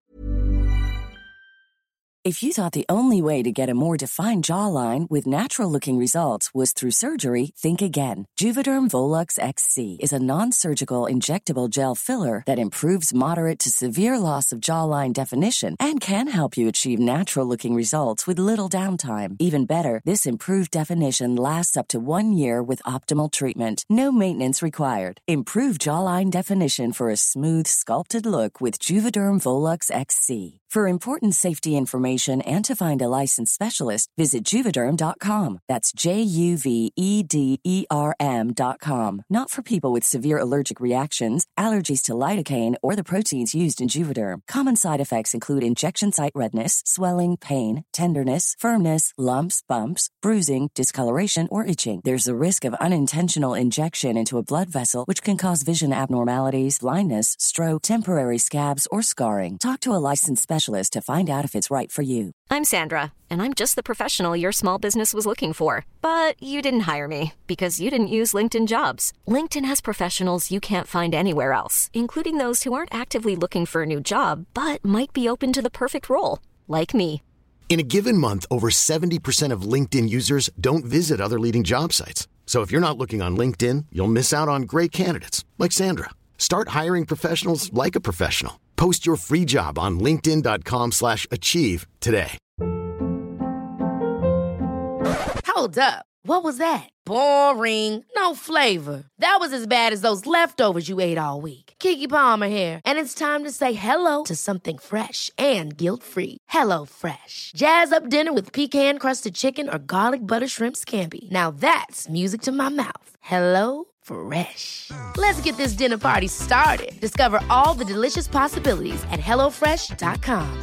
If you thought the only way to get a more defined jawline with natural-looking results was through surgery, think again. Juvederm Volux X C is a non-surgical injectable gel filler that improves moderate to severe loss of jawline definition and can help you achieve natural-looking results with little downtime. Even better, this improved definition lasts up to one year with optimal treatment. No maintenance required. Improve jawline definition for a smooth, sculpted look with Juvederm Volux X C. For important safety information and to find a licensed specialist, visit Juvederm dot com. That's J U V E D E R M dot com. Not for people with severe allergic reactions, allergies to lidocaine, or the proteins used in Juvederm. Common side effects include injection site redness, swelling, pain, tenderness, firmness, lumps, bumps, bruising, discoloration, or itching. There's a risk of unintentional injection into a blood vessel, which can cause vision abnormalities, blindness, stroke, temporary scabs, or scarring. Talk to a licensed specialist to find out if it's right for you. I'm Sandra, and I'm just the professional your small business was looking for. But you didn't hire me because you didn't use LinkedIn Jobs. LinkedIn has professionals you can't find anywhere else, including those who aren't actively looking for a new job, but might be open to the perfect role, like me. In a given month, over seventy percent of LinkedIn users don't visit other leading job sites. So if you're not looking on LinkedIn, you'll miss out on great candidates like Sandra. Start hiring professionals like a professional. Post your free job on linkedin dot com slash achieve today. Hold up. What was that? Boring. No flavor. That was as bad as those leftovers you ate all week. Keke Palmer here, and it's time to say hello to something fresh and guilt-free. Hello Fresh. Jazz up dinner with pecan-crusted chicken or garlic butter shrimp scampi. Now that's music to my mouth. Hello Fresh. Let's get this dinner party started. Discover all the delicious possibilities at hello fresh dot com.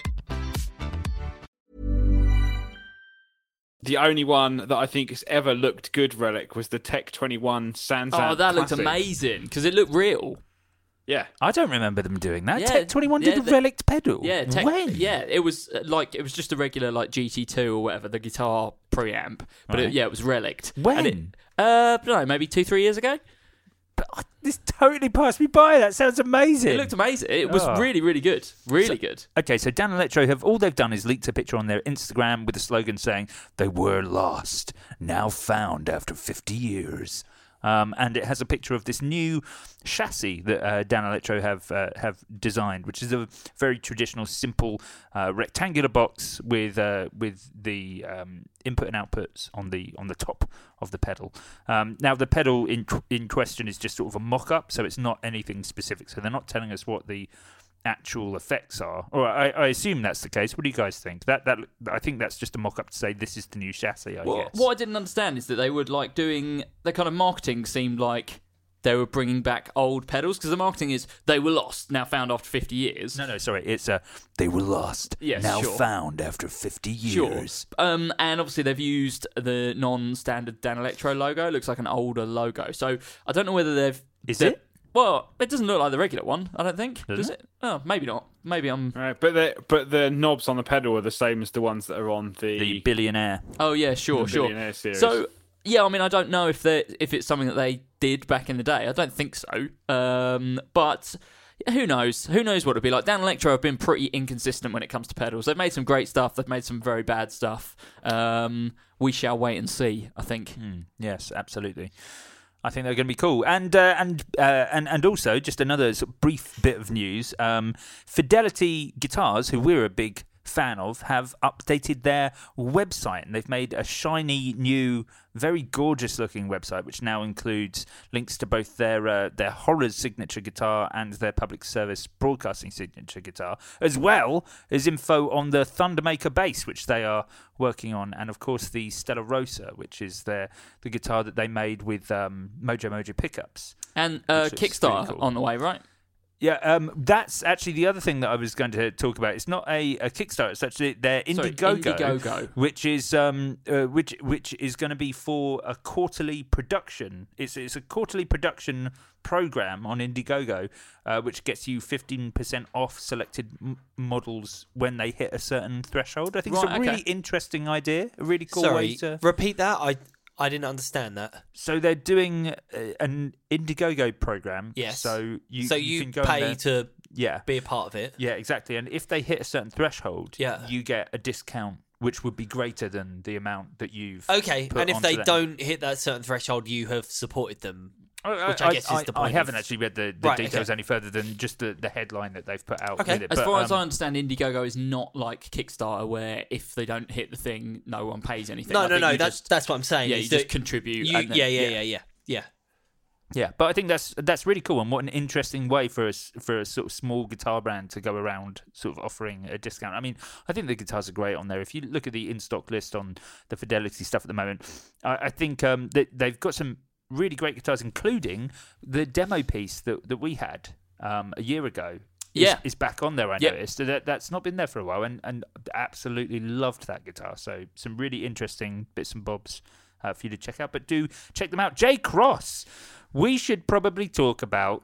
The only one that I think has ever looked good relic was the Tech twenty-one Sansan. Oh, that looked Classic. amazing because it looked real. Yeah. I don't remember them doing that. Yeah, Tech twenty-one yeah, did a the- relic pedal. Yeah, tech, when? Yeah, it was uh, like it was just a regular like G T two or whatever, the guitar preamp. But Right. it, yeah, it was relict. When? And it, uh, I don't know, maybe two, three years ago. But I, this totally passed me by. That sounds amazing. It looked amazing. It was Oh. really, really good. Really good. Okay, so Dan Electro have all they've done is leaked a picture on their Instagram with a slogan saying they were lost, now found after fifty years. Um, and it has a picture of this new chassis that uh, Dan Electro have uh, have designed, which is a very traditional, simple uh, rectangular box with uh, with the um, input and outputs on the on the top of the pedal. Um, now, the pedal in in question is just sort of a mock-up, so it's not anything specific. So they're not telling us what the actual effects are, or I, I assume that's the case. What do you guys think? That that I think that's just a mock-up to say this is the new chassis. I Well, guess. what I didn't understand is that they would like doing their kind of marketing seemed like they were bringing back old pedals because the marketing is they were lost, now found after fifty years. No, no, sorry. It's uh, they were lost, Yes, now sure. found after fifty Sure. years. Um, and obviously they've used the non-standard Dan Electro logo. It looks like an older logo. So I don't know whether they've... Is they- it? Well, it doesn't look like the regular one, I don't think. Doesn't Does it? it? Oh, maybe not. Maybe I'm... Right, but the but the knobs on the pedal are the same as the ones that are on the. The billionaire. Oh, yeah, sure, The sure. Billionaire series. So, yeah, I mean, I don't know if they if it's something that they did back in the day. I don't think so. Um, but... Who knows? Who knows what it'll be like? Dan Electro have been pretty inconsistent when it comes to pedals. They've made some great stuff. They've made some very bad stuff. Um, we shall wait and see, I think. Mm, yes, absolutely. I think they're going to be cool, and uh, and uh, and and also just another sort of brief bit of news. Um, Fidelity Guitars, who we're a big fan of, have updated their website, and they've made a shiny new, very gorgeous looking website, which now includes links to both their uh, their Horrors signature guitar and their public service broadcasting signature guitar, as well as info on the Thundermaker bass, which they are working on, and of course the Stella Rosa, which is their the guitar that they made with um, Mojo Mojo pickups. And uh, Which is Kickstarter pretty cool. on the way, right? Yeah, um, that's actually the other thing that I was going to talk about. It's not a, a Kickstarter; it's actually their Sorry, Indiegogo, Indiegogo. which is um, uh, which which is going to be for a quarterly production. It's it's a quarterly production program on Indiegogo, uh, which gets you fifteen percent off selected m- models when they hit a certain threshold. I think it's Right, a really okay. interesting idea, a really cool Sorry, way to. repeat that. I I didn't understand that. So they're doing uh, an Indiegogo program. Yes. So you so you, you, can go pay in there. to Yeah. be a part of it. Yeah, exactly. And if they hit a certain threshold, Yeah. you get a discount, which would be greater than the amount that you've. Okay, put and if onto they them. don't hit that certain threshold, you have supported them. I, which I guess is the I point haven't of- actually read the, the Right, details okay. any further than just the, the headline that they've put out Okay. with it. As But, far as um, I understand, Indiegogo is not like Kickstarter, where if they don't hit the thing, no one pays anything. No, I no, think no. you That's just, that's what I'm saying. yeah, is you just that contribute. you- and then- yeah, yeah, yeah, yeah, yeah. Yeah, but I think that's that's really cool, and what an interesting way for us for a sort of small guitar brand to go around sort of offering a discount. I mean, I think the guitars are great on there. If you look at the in stock list on the Fidelity stuff at the moment, I, I think um, they, they've got some really great guitars, including the demo piece that that we had um, a year ago. Is, Yeah. is back on there. I Yep. noticed that that's not been there for a while, and and absolutely loved that guitar. So some really interesting bits and bobs uh, for you to check out. But do check them out. J Cross. We should probably talk about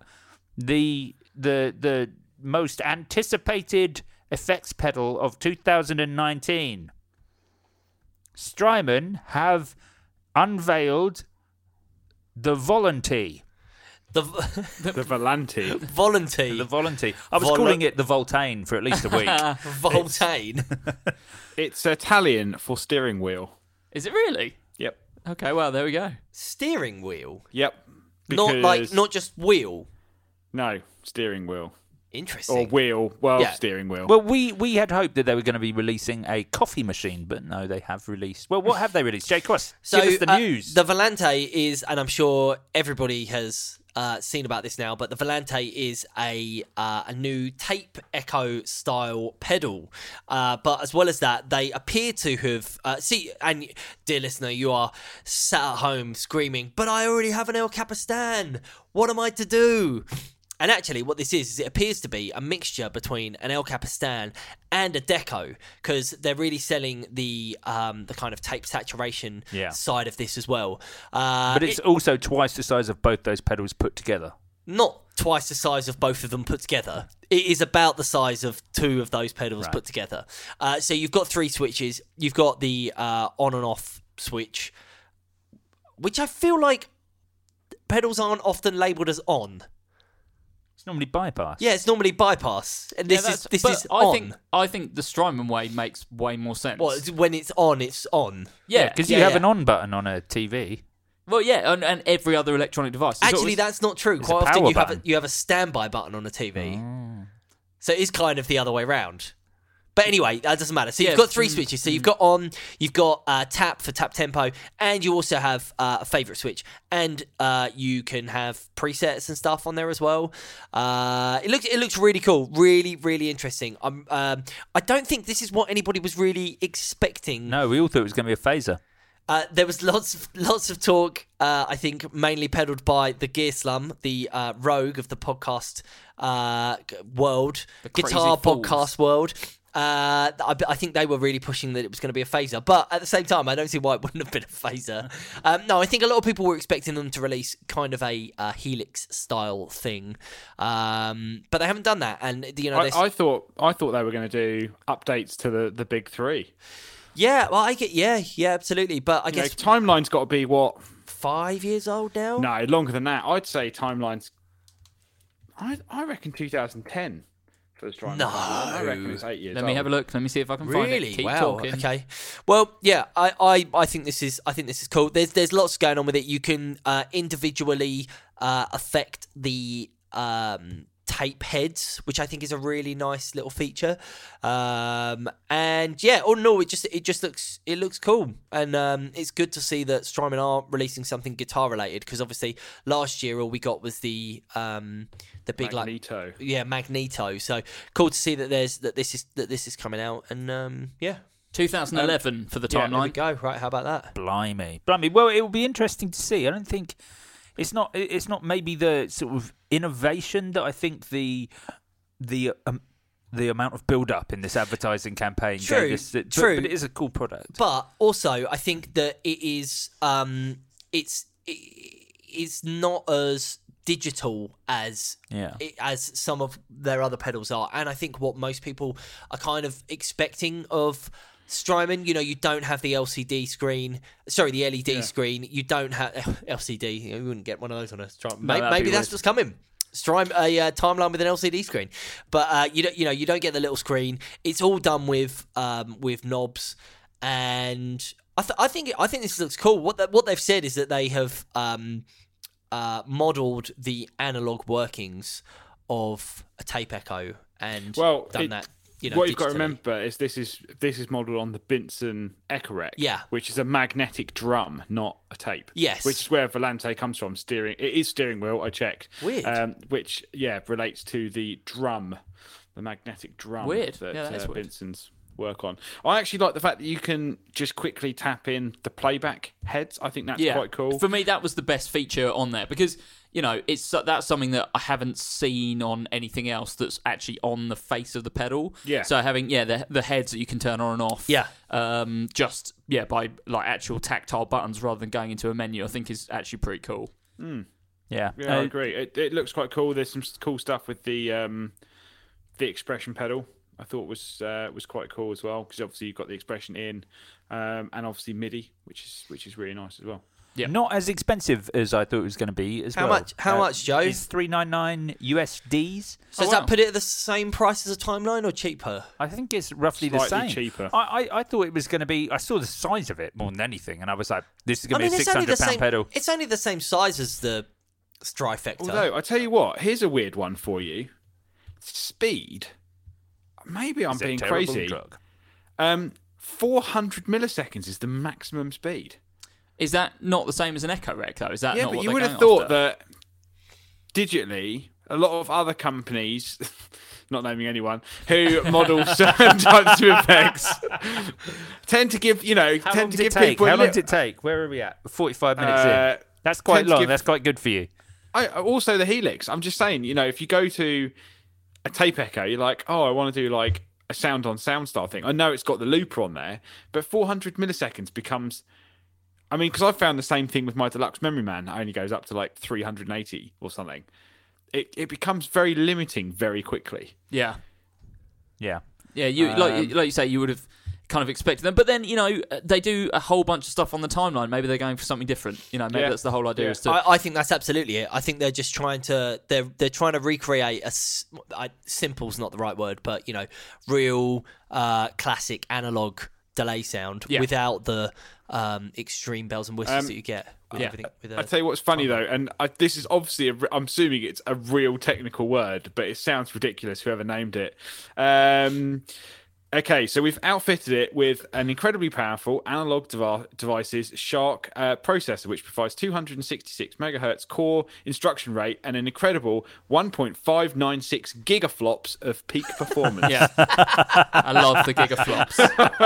the the the most anticipated effects pedal of two thousand nineteen. Strymon have unveiled the Volante. The The Volante. Volante. The Volante. I was Vol- calling it the Voltaine for at least a week. Voltaine. It's Italian for steering wheel. Is it really? Yep. Okay, well, there we go. Steering wheel. Yep. Not like Because- not just wheel. No, steering wheel. Interesting. Or wheel. Well, Yeah. steering wheel. Well, we, we had hoped that they were going to be releasing a coffee machine, but no, they have released. Well, what have they released? J Cross, So give us the uh, news. the Volante is, and I'm sure everybody has uh, seen about this now, but the Volante is a uh, a new tape echo style pedal. Uh, but as well as that, they appear to have uh, see. And dear listener, you are sat at home screaming, "But I already have an El Capistan. What am I to do?" And actually, what this is, is it appears to be a mixture between an El Capistan and a Deco, because they're really selling the um, the kind of tape saturation Yeah. side of this as well. Uh, But it's it- also twice the size of both those pedals put together. not twice the size of both of them put together. It is about the size of two of those pedals Right. put together. Uh, so you've got three switches. You've got the uh, on and off switch, which I feel like pedals aren't often labelled as on. It's normally bypass. Yeah, it's normally bypass, and this Yeah, is that's- this but is I on. think I think the Strymon way makes way more sense. Well, it's- when it's on, it's on. yeah, Because yeah, you have yeah. an on button on a T V. Well, yeah, and, and every other electronic device. It's Actually, always- that's not true. It's Quite a often, power you have a, button. you have a standby button on a T V, Oh. so it's kind of the other way round. But anyway, that doesn't matter. So you've Yeah, got three mm, switches. So you've got on, you've got uh, tap for tap tempo, and you also have uh, a favorite switch, and uh, you can have presets and stuff on there as well. Uh, it looks it looks really cool, really really interesting. I'm um, I don't think this is what anybody was really expecting. No, we all thought it was going to be a phaser. Uh, there was lots of lots of talk. Uh, I think mainly peddled by the Gear Slum, the uh, rogue of the podcast uh, g- world, The crazy guitar fools. podcast world. Uh, I, I think they were really pushing that it was going to be a phaser, but at the same time, I don't see why it wouldn't have been a phaser. Um, no, I think a lot of people were expecting them to release kind of a uh, Helix style thing, um, but they haven't done that. And you know, I, there's- I thought I thought they were going to do updates to the, the big three. yeah, well, I get yeah, yeah, absolutely. But I You know, guess timeline's got to be what? five years old now. No, longer than that. I'd say timeline's. I I reckon two thousand ten for the Strymon. No. I reckon it's eight years. Let me old. have a look. Let me see if I can find it. Really? Keep wow. talking. Okay. Well, yeah, I, I, I think this is I think this is cool. There's there's lots going on with it. You can uh, individually uh, affect the um, tape heads, which I think is a really nice little feature. Um, and yeah, all in all, it just it just looks it looks cool, and um, it's good to see that Strymon are releasing something guitar related, because obviously last year all we got was the um, the big Magneto. like yeah Magneto. So cool to see that there's that this is that this is coming out, and um, yeah. twenty eleven for the Yeah, there we timeline. go. Right, how about that? Blimey, blimey. Well, it will be interesting to see. I don't think it's not. It's not maybe the sort of innovation that I think the the um, the amount of build up in this advertising campaign True, gave us. But, true. but it is a cool product. But also, I think that it is um, it's it's not as digital as Yeah. it, as some of their other pedals are, and I think what most people are kind of expecting of Strymon, you know, you don't have the L C D screen, sorry, the L E D Yeah. screen. You don't have L C D. You, know, you wouldn't get one of those on a Strymon. No, Maybe, that'd maybe be that's weird. what's coming. Strymon, a uh, timeline with an L C D screen, but uh, you don't, you know, you don't get the little screen. It's all done with um, with knobs, and I, th- I think I think this looks cool. What the, what they've said is that they have um, uh, modelled the analog workings of a tape echo and Well, done it- that. You know, what you've got to digitally. remember is this is this is modelled on the Binson Echarec, Yeah. which is a magnetic drum, not a tape. Yes. which is where Volante comes from. Steering, it is steering wheel. I checked. Weird. Um, which yeah relates to the drum, the magnetic drum. Weird. that Yeah, that is uh, weird. Binson's work on. I actually like the fact that you can just quickly tap in the playback heads. I think that's Yeah, quite cool. For me, that was the best feature on there, because you know it's that's something that I haven't seen on anything else that's actually on the face of the pedal. Yeah. So having yeah the the heads that you can turn on and off. Yeah. Um. Just yeah by like actual tactile buttons rather than going into a menu, I think is actually pretty cool. Yeah. Yeah, I Uh, agree. It, it looks quite cool. There's some s- cool stuff with the um, the expression pedal. I thought was uh, was quite cool as well, because obviously you've got the expression in, um, and obviously MIDI, which is which is really nice as well. Yeah. Not as expensive as I thought it was going to be as How well. much- how much, Joe? It's three ninety-nine U S Ds. So Oh, does wow. that put it at the same price as a timeline or cheaper? I think it's roughly the Slightly same. cheaper. I, I, I thought it was going to be. I saw the size of it more than anything, and I was like, "This is going I to mean, be a it's six only hundred the pound same. pedal." It's only the same size as the Strifector. Although I tell you what, here's a weird one for you: speed. Maybe I'm It's a being terrible crazy. drug. Um, four hundred milliseconds is the maximum speed. Is that not the same as an Echo Rec though? Is that yeah, not but what you they're would have going thought after? that digitally, a lot of other companies, not naming anyone, who model certain types of effects, tend to give, you know, How tend long to did give it take? people. How a long li- did it take? Where are we at? forty-five minutes Uh, in. That's quite tend to long. give- That's quite good for you. I also the Helix. I'm just saying, you know, if you go to a tape echo, you're like, oh, I want to do like a sound on sound style thing. I know it's got the looper on there, but four hundred milliseconds becomes. I mean, because I've found the same thing with my deluxe Memory Man. It only goes up to like three hundred eighty or something. It it becomes very limiting very quickly. Yeah. Yeah. Yeah, you Um, like like you say, you would have kind of expected them, but then you know they do a whole bunch of stuff on the timeline. Maybe they're going for something different. You know, maybe Yeah. that's the whole idea. Yeah. Is to I, I think that's absolutely it. I think they're just trying to they're they're trying to recreate a s- I, simple's not the right word, but you know, real uh, classic analog delay sound Yeah. without the um, extreme bells and whistles Um, that you get with yeah. everything. With I tell you what's funny though, and I, this is obviously a, I'm assuming it's a real technical word, but it sounds ridiculous. Whoever named it. Um, Okay, so we've outfitted it with an incredibly powerful analog devi- devices Shark uh, processor, which provides two hundred sixty-six megahertz core instruction rate and an incredible one point five nine six gigaflops of peak performance. yeah, I love the gigaflops.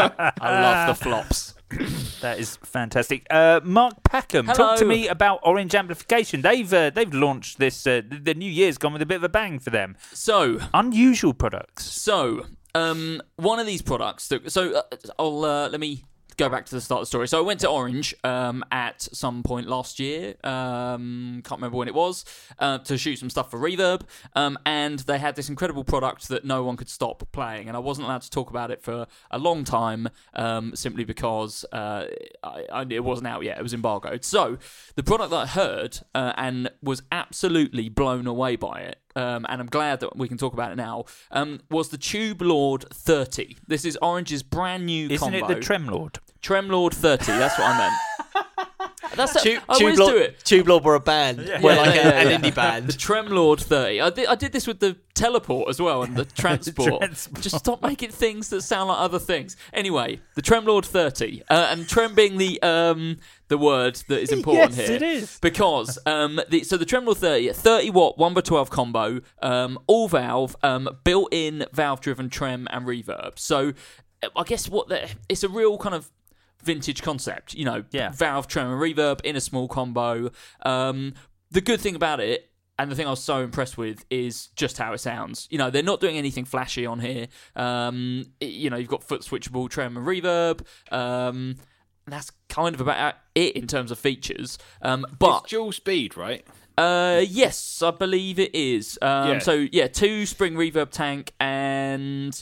I love the flops. That is fantastic. Uh, Mark Packham, talk to Hello. me about Orange Amplification. They've uh, they've launched this. Uh, the the new year's gone with a bit of a bang for them. So, Unusual products. so um, one of these products. That, so uh, I'll uh, let me go back to the start of the story. So I went to Orange um, at some point last year. Um, can't remember when it was uh, to shoot some stuff for Reverb, um, and they had this incredible product that no one could stop playing, and I wasn't allowed to talk about it for a long time um, simply because uh, I, I, it wasn't out yet. It was embargoed. So the product that I heard uh, and was absolutely blown away by it. Um, and I'm glad that we can talk about it now, um, was the Tube Lord thirty. This is Orange's brand new Isn't combo. it the Tremlord? Tremlord thirty, that's what I meant. That's Tube, I always Tube Lord, do it. Tube Lord were a band. We're Yeah, like yeah, a, yeah, an yeah. indie band. The Tremlord thirty. I did, I did this with the Teleport as well and the Transport. Transport. Just stop making things that sound like other things. Anyway, the Tremlord thirty. Uh, and Trem being the um, the word that is important Yes, here. it is. Because, um, the, so the Tremlord thirty, thirty watt, one by twelve combo, um, all valve, um, built in valve driven trem and reverb. So I guess what the, it's a real kind of vintage concept, you know, Yeah. valve, trem, and reverb in a small combo. Um, the good thing about it, and the thing I was so impressed with, is just how it sounds. You know, they're not doing anything flashy on here. Um, it- you know, you've got foot switchable trem and reverb. Um, and that's kind of about it in terms of features. Um, but It's dual speed, right? uh, yes, I believe it is. Um, Yeah. So yeah, two spring reverb tank and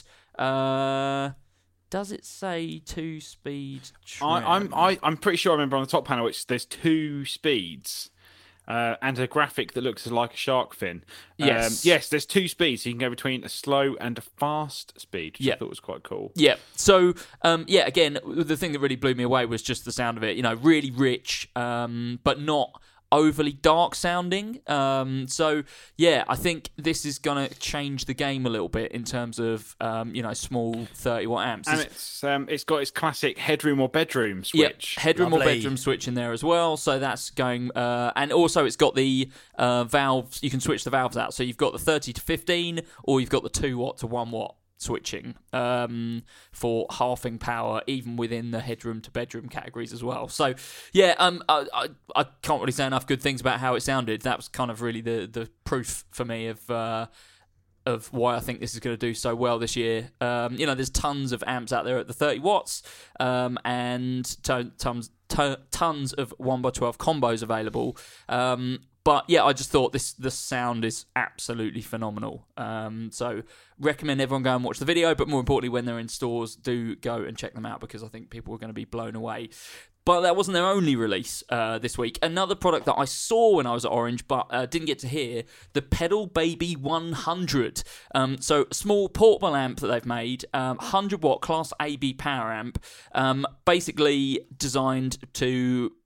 uh, does it say two speed? Trem? I, I'm I, I'm pretty sure I remember on the top panel it's there's two speeds. Uh, and a graphic that looks like a shark fin. Um, Yes. yes, there's two speeds. So you can go between a slow and a fast speed, which Yeah. I thought was quite cool. Yeah. So, um, yeah, again, the thing that really blew me away was just the sound of it. You know, really rich, um, but not overly dark sounding. Um, so, yeah, I think this is going to change the game a little bit in terms of, um, you know, small thirty watt amps. And It's- it's um, it's got its classic headroom or bedroom yeah, switch. headroom or Lovely. bedroom switch in there as well. So that's going, uh, and also it's got the uh, valves. You can switch the valves out. So you've got the thirty to fifteen, or you've got the two watt to one watt switching um, for halving power, even within the headroom to bedroom categories as well. So yeah, um, I, I, I can't really say enough good things about how it sounded. That was kind of really the the proof for me of. Uh, of why I think this is going to do so well this year. Um, you know, there's tons of amps out there at the thirty watts, um, and to- tons to- tons of one by twelve combos available. Um, but yeah, I just thought this the sound is absolutely phenomenal. Um, so recommend everyone go and watch the video, but more importantly, when they're in stores, do go and check them out because I think people are going to be blown away. But that wasn't their only release uh, this week. Another product that I saw when I was at Orange, but uh, didn't get to hear, the Pedal Baby one hundred. Um, so, small portable amp that they've made, um, one hundred watt Class A B power amp, um, basically designed to uh,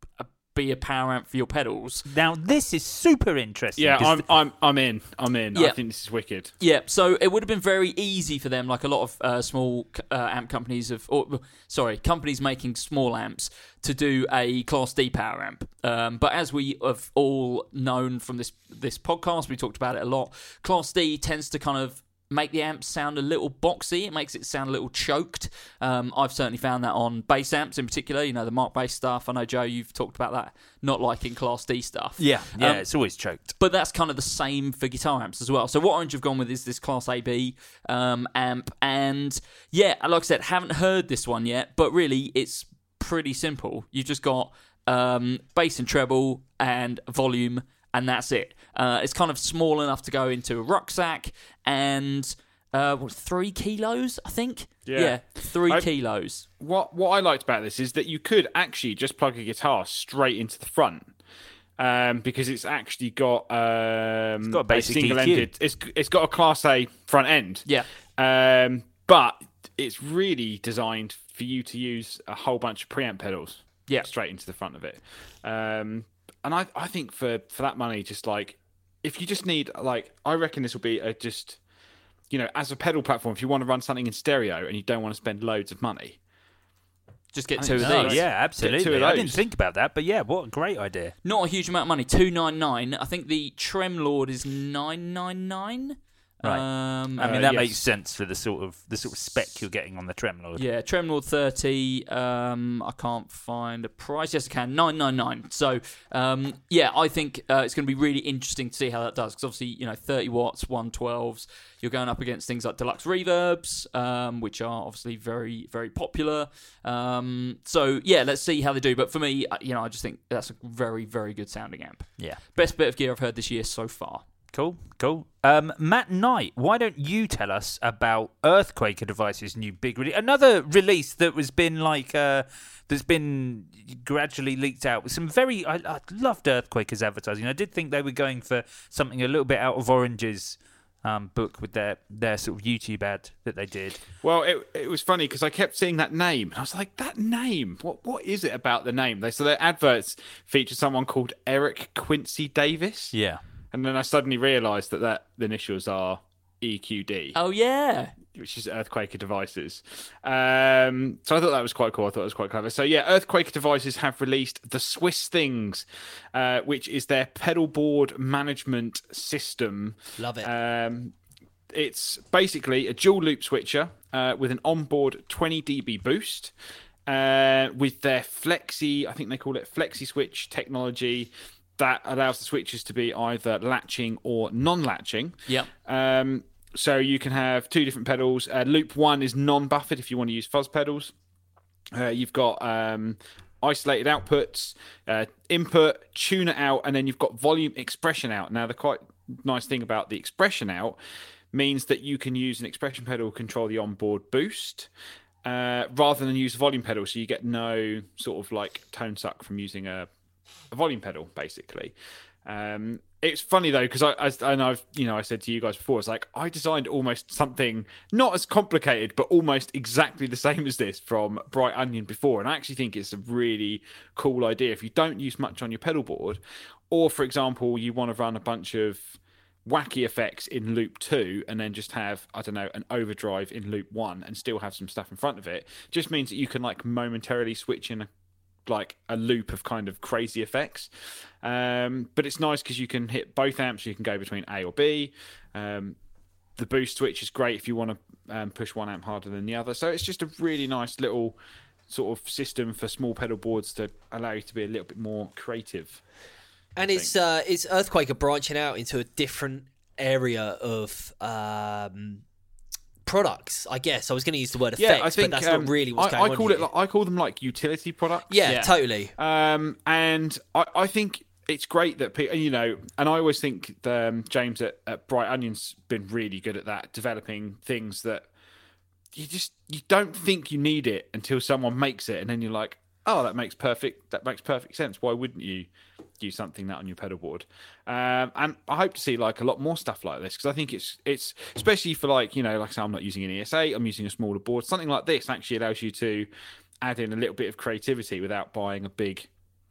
be a power amp for your pedals. Now this is super interesting. Yeah, 'cause I'm, th- I'm, I'm in. I'm in. Yeah. I think this is wicked. Yeah, so it would have been very easy for them, like a lot of uh, small uh, amp companies have, or sorry, companies making small amps to do a Class D power amp. Um, but as we have all known from this this podcast, we talked about it a lot. Class D tends to kind of make the amps sound a little boxy. It makes it sound a little choked. Um, I've certainly found that on bass amps in particular. You know, the Mark bass stuff. I know, Joe, you've talked about that, not liking Class D stuff. yeah, yeah, Um, it's always choked. But that's kind of the same for guitar amps as well. So what Orange have gone with is this Class A B um, amp. And yeah, like I said, haven't heard this one yet, but really it's pretty simple. You've just got um, bass and treble and volume, and that's it. Uh, it's kind of small enough to go into a rucksack, and uh, what, three kilos, I think? Yeah. three I- kilos. What what I liked about this is that you could actually just plug a guitar straight into the front. Um, because it's actually got um, got a basic E Q. single-ended. It's it's got a Class A front end. Yeah. Um, but it's really designed for you to use a whole bunch of preamp pedals. Yeah. Straight into the front of it. Um, and I I think for for that money, just like if you just need like I reckon this will be a just you know as a pedal platform. If you want to run something in stereo and you don't want to spend loads of money. Just get I two of think Oh, these. so. yeah, Get two absolutely. of I didn't those. think about that, but yeah, what a great idea. Not a huge amount of money, two ninety-nine. I think the Tremlord is nine ninety-nine. Right. Um, I mean, Uh, that yes. makes sense for the sort of the sort of spec you're getting on the Tremlord. yeah, Tremlord thirty. Um, I can't find a price. Yes, I can. nine ninety-nine. So, um, yeah, I think uh, it's going to be really interesting to see how that does. Because obviously, you know, thirty watts, one twelves. You're going up against things like deluxe reverbs, um, which are obviously very, very popular. Um, so, yeah, let's see how they do. But for me, uh, you know, I just think that's a very, very good sounding amp. Yeah. Best bit of gear I've heard this year so far. Cool, cool. Um, Matt Knight, why don't you tell us about Earthquaker Devices' new big release? Another release that was been like uh, that's been gradually leaked out with some very. I, I loved Earthquaker's advertising. I did think they were going for something a little bit out of Orange's um, book with their their sort of YouTube ad that they did. Well, it it was funny because I kept seeing that name, and I was like, "That name? What what is it about the name?" They so their adverts feature someone called Eric Quincy Davis, Yeah. and then I suddenly realised that that the initials are E Q D, Oh, yeah. which is Earthquaker Devices. Um, so I thought that was quite cool. I thought it was quite clever. So yeah, Earthquaker Devices have released the Swiss Things, uh, which is their pedal board management system. Love it. Um, it's basically a dual loop switcher uh, with an onboard twenty decibel boost. Uh, with their Flexi, I think they call it Flexi Switch technology that allows the switches to be either latching or non-latching. Yep. Um, so you can have two different pedals. Uh, loop one is non-buffered if you want to use fuzz pedals. Uh, you've got um, isolated outputs, uh, input, tuner out, and then you've got volume expression out. Now, the quite nice thing about the expression out means that you can use an expression pedal to control the onboard boost uh, rather than use the volume pedal. So you get no sort of like tone suck from using a, a volume pedal, basically. Um, it's funny though because I, I and I've you know I said to you guys before, it's like I designed almost something not as complicated but almost exactly the same as this from Bright Onion before, and I actually think it's a really cool idea if you don't use much on your pedal board, or for example you want to run a bunch of wacky effects in loop two and then just have I don't know an overdrive in loop one and still have some stuff in front of it. Just means that you can like momentarily switch in a like a loop of kind of crazy effects, um, but it's nice because you can hit both amps. You can go between A or B. Um, the boost switch is great if you want to um, push one amp harder than the other. So it's just a really nice little sort of system for small pedal boards to allow you to be a little bit more creative. And it's uh, it's Earthquaker branching out into a different area of um, products. I guess I was going to use the word effects, Yeah, I think but that's um, not really what's I, going I on call here. it. Like, I call them like utility products. yeah, Yeah. totally. Um, and I, I think it's great that people, you know, and I always think the, um, James at, at Bright Onion's been really good at that, developing things that you just you don't think you need it until someone makes it, and then you're like, oh, that makes perfect that makes perfect sense. Why wouldn't you use something that on your pedal board? Um, and I hope to see like a lot more stuff like this because I think it's it's especially for like you know like I say, I'm not using an E S A, I'm using a smaller board. Something like this actually allows you to add in a little bit of creativity without buying a big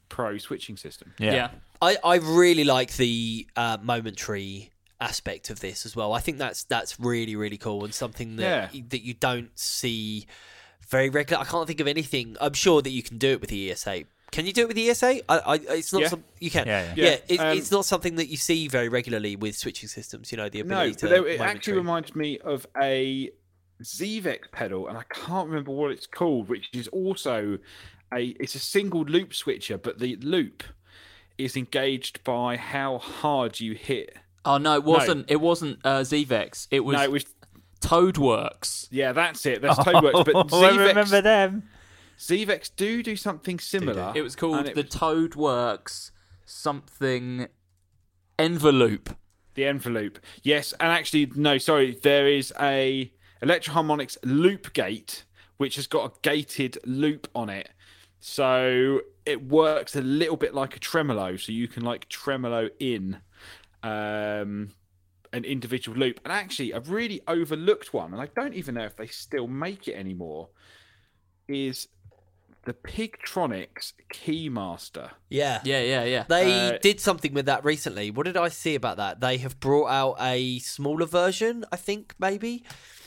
Pro switching system. Yeah. yeah. I, I really like the uh, momentary aspect of this as well. I think that's that's really really cool and something that Yeah. that you don't see very regular. I can't think of anything. I'm sure that you can do it with the E S A. Can you do it with the E S A? I, I it's not. Yeah. Some, you can. Yeah, yeah. yeah. Yeah, it, um, it's not something that you see very regularly with switching systems. You know, the ability No, to. but there, it momentary. actually reminds me of a Zevex pedal, and I can't remember what it's called, which is also a it's a single loop switcher, but the loop is engaged by how hard you hit. Oh no, it wasn't. It wasn't uh, Zevex. It was, No, it was Toadworks. yeah, that's it. That's Toadworks, but Oh, I remember Zevex, them. Zevex do do something similar. It was called and it the was Toadworks something envelope. the envelope. Yes, and actually, no, sorry, there is a Electro-Harmonix loop gate which has got a gated loop on it, so it works a little bit like a tremolo. So you can like tremolo in um, an individual loop. And actually, a really overlooked one, and I don't even know if they still make it anymore, is the Pigtronics Keymaster. Yeah. Yeah, yeah, yeah. They Uh, did something with that recently. What did I see about that? They have brought out a smaller version, I think, maybe.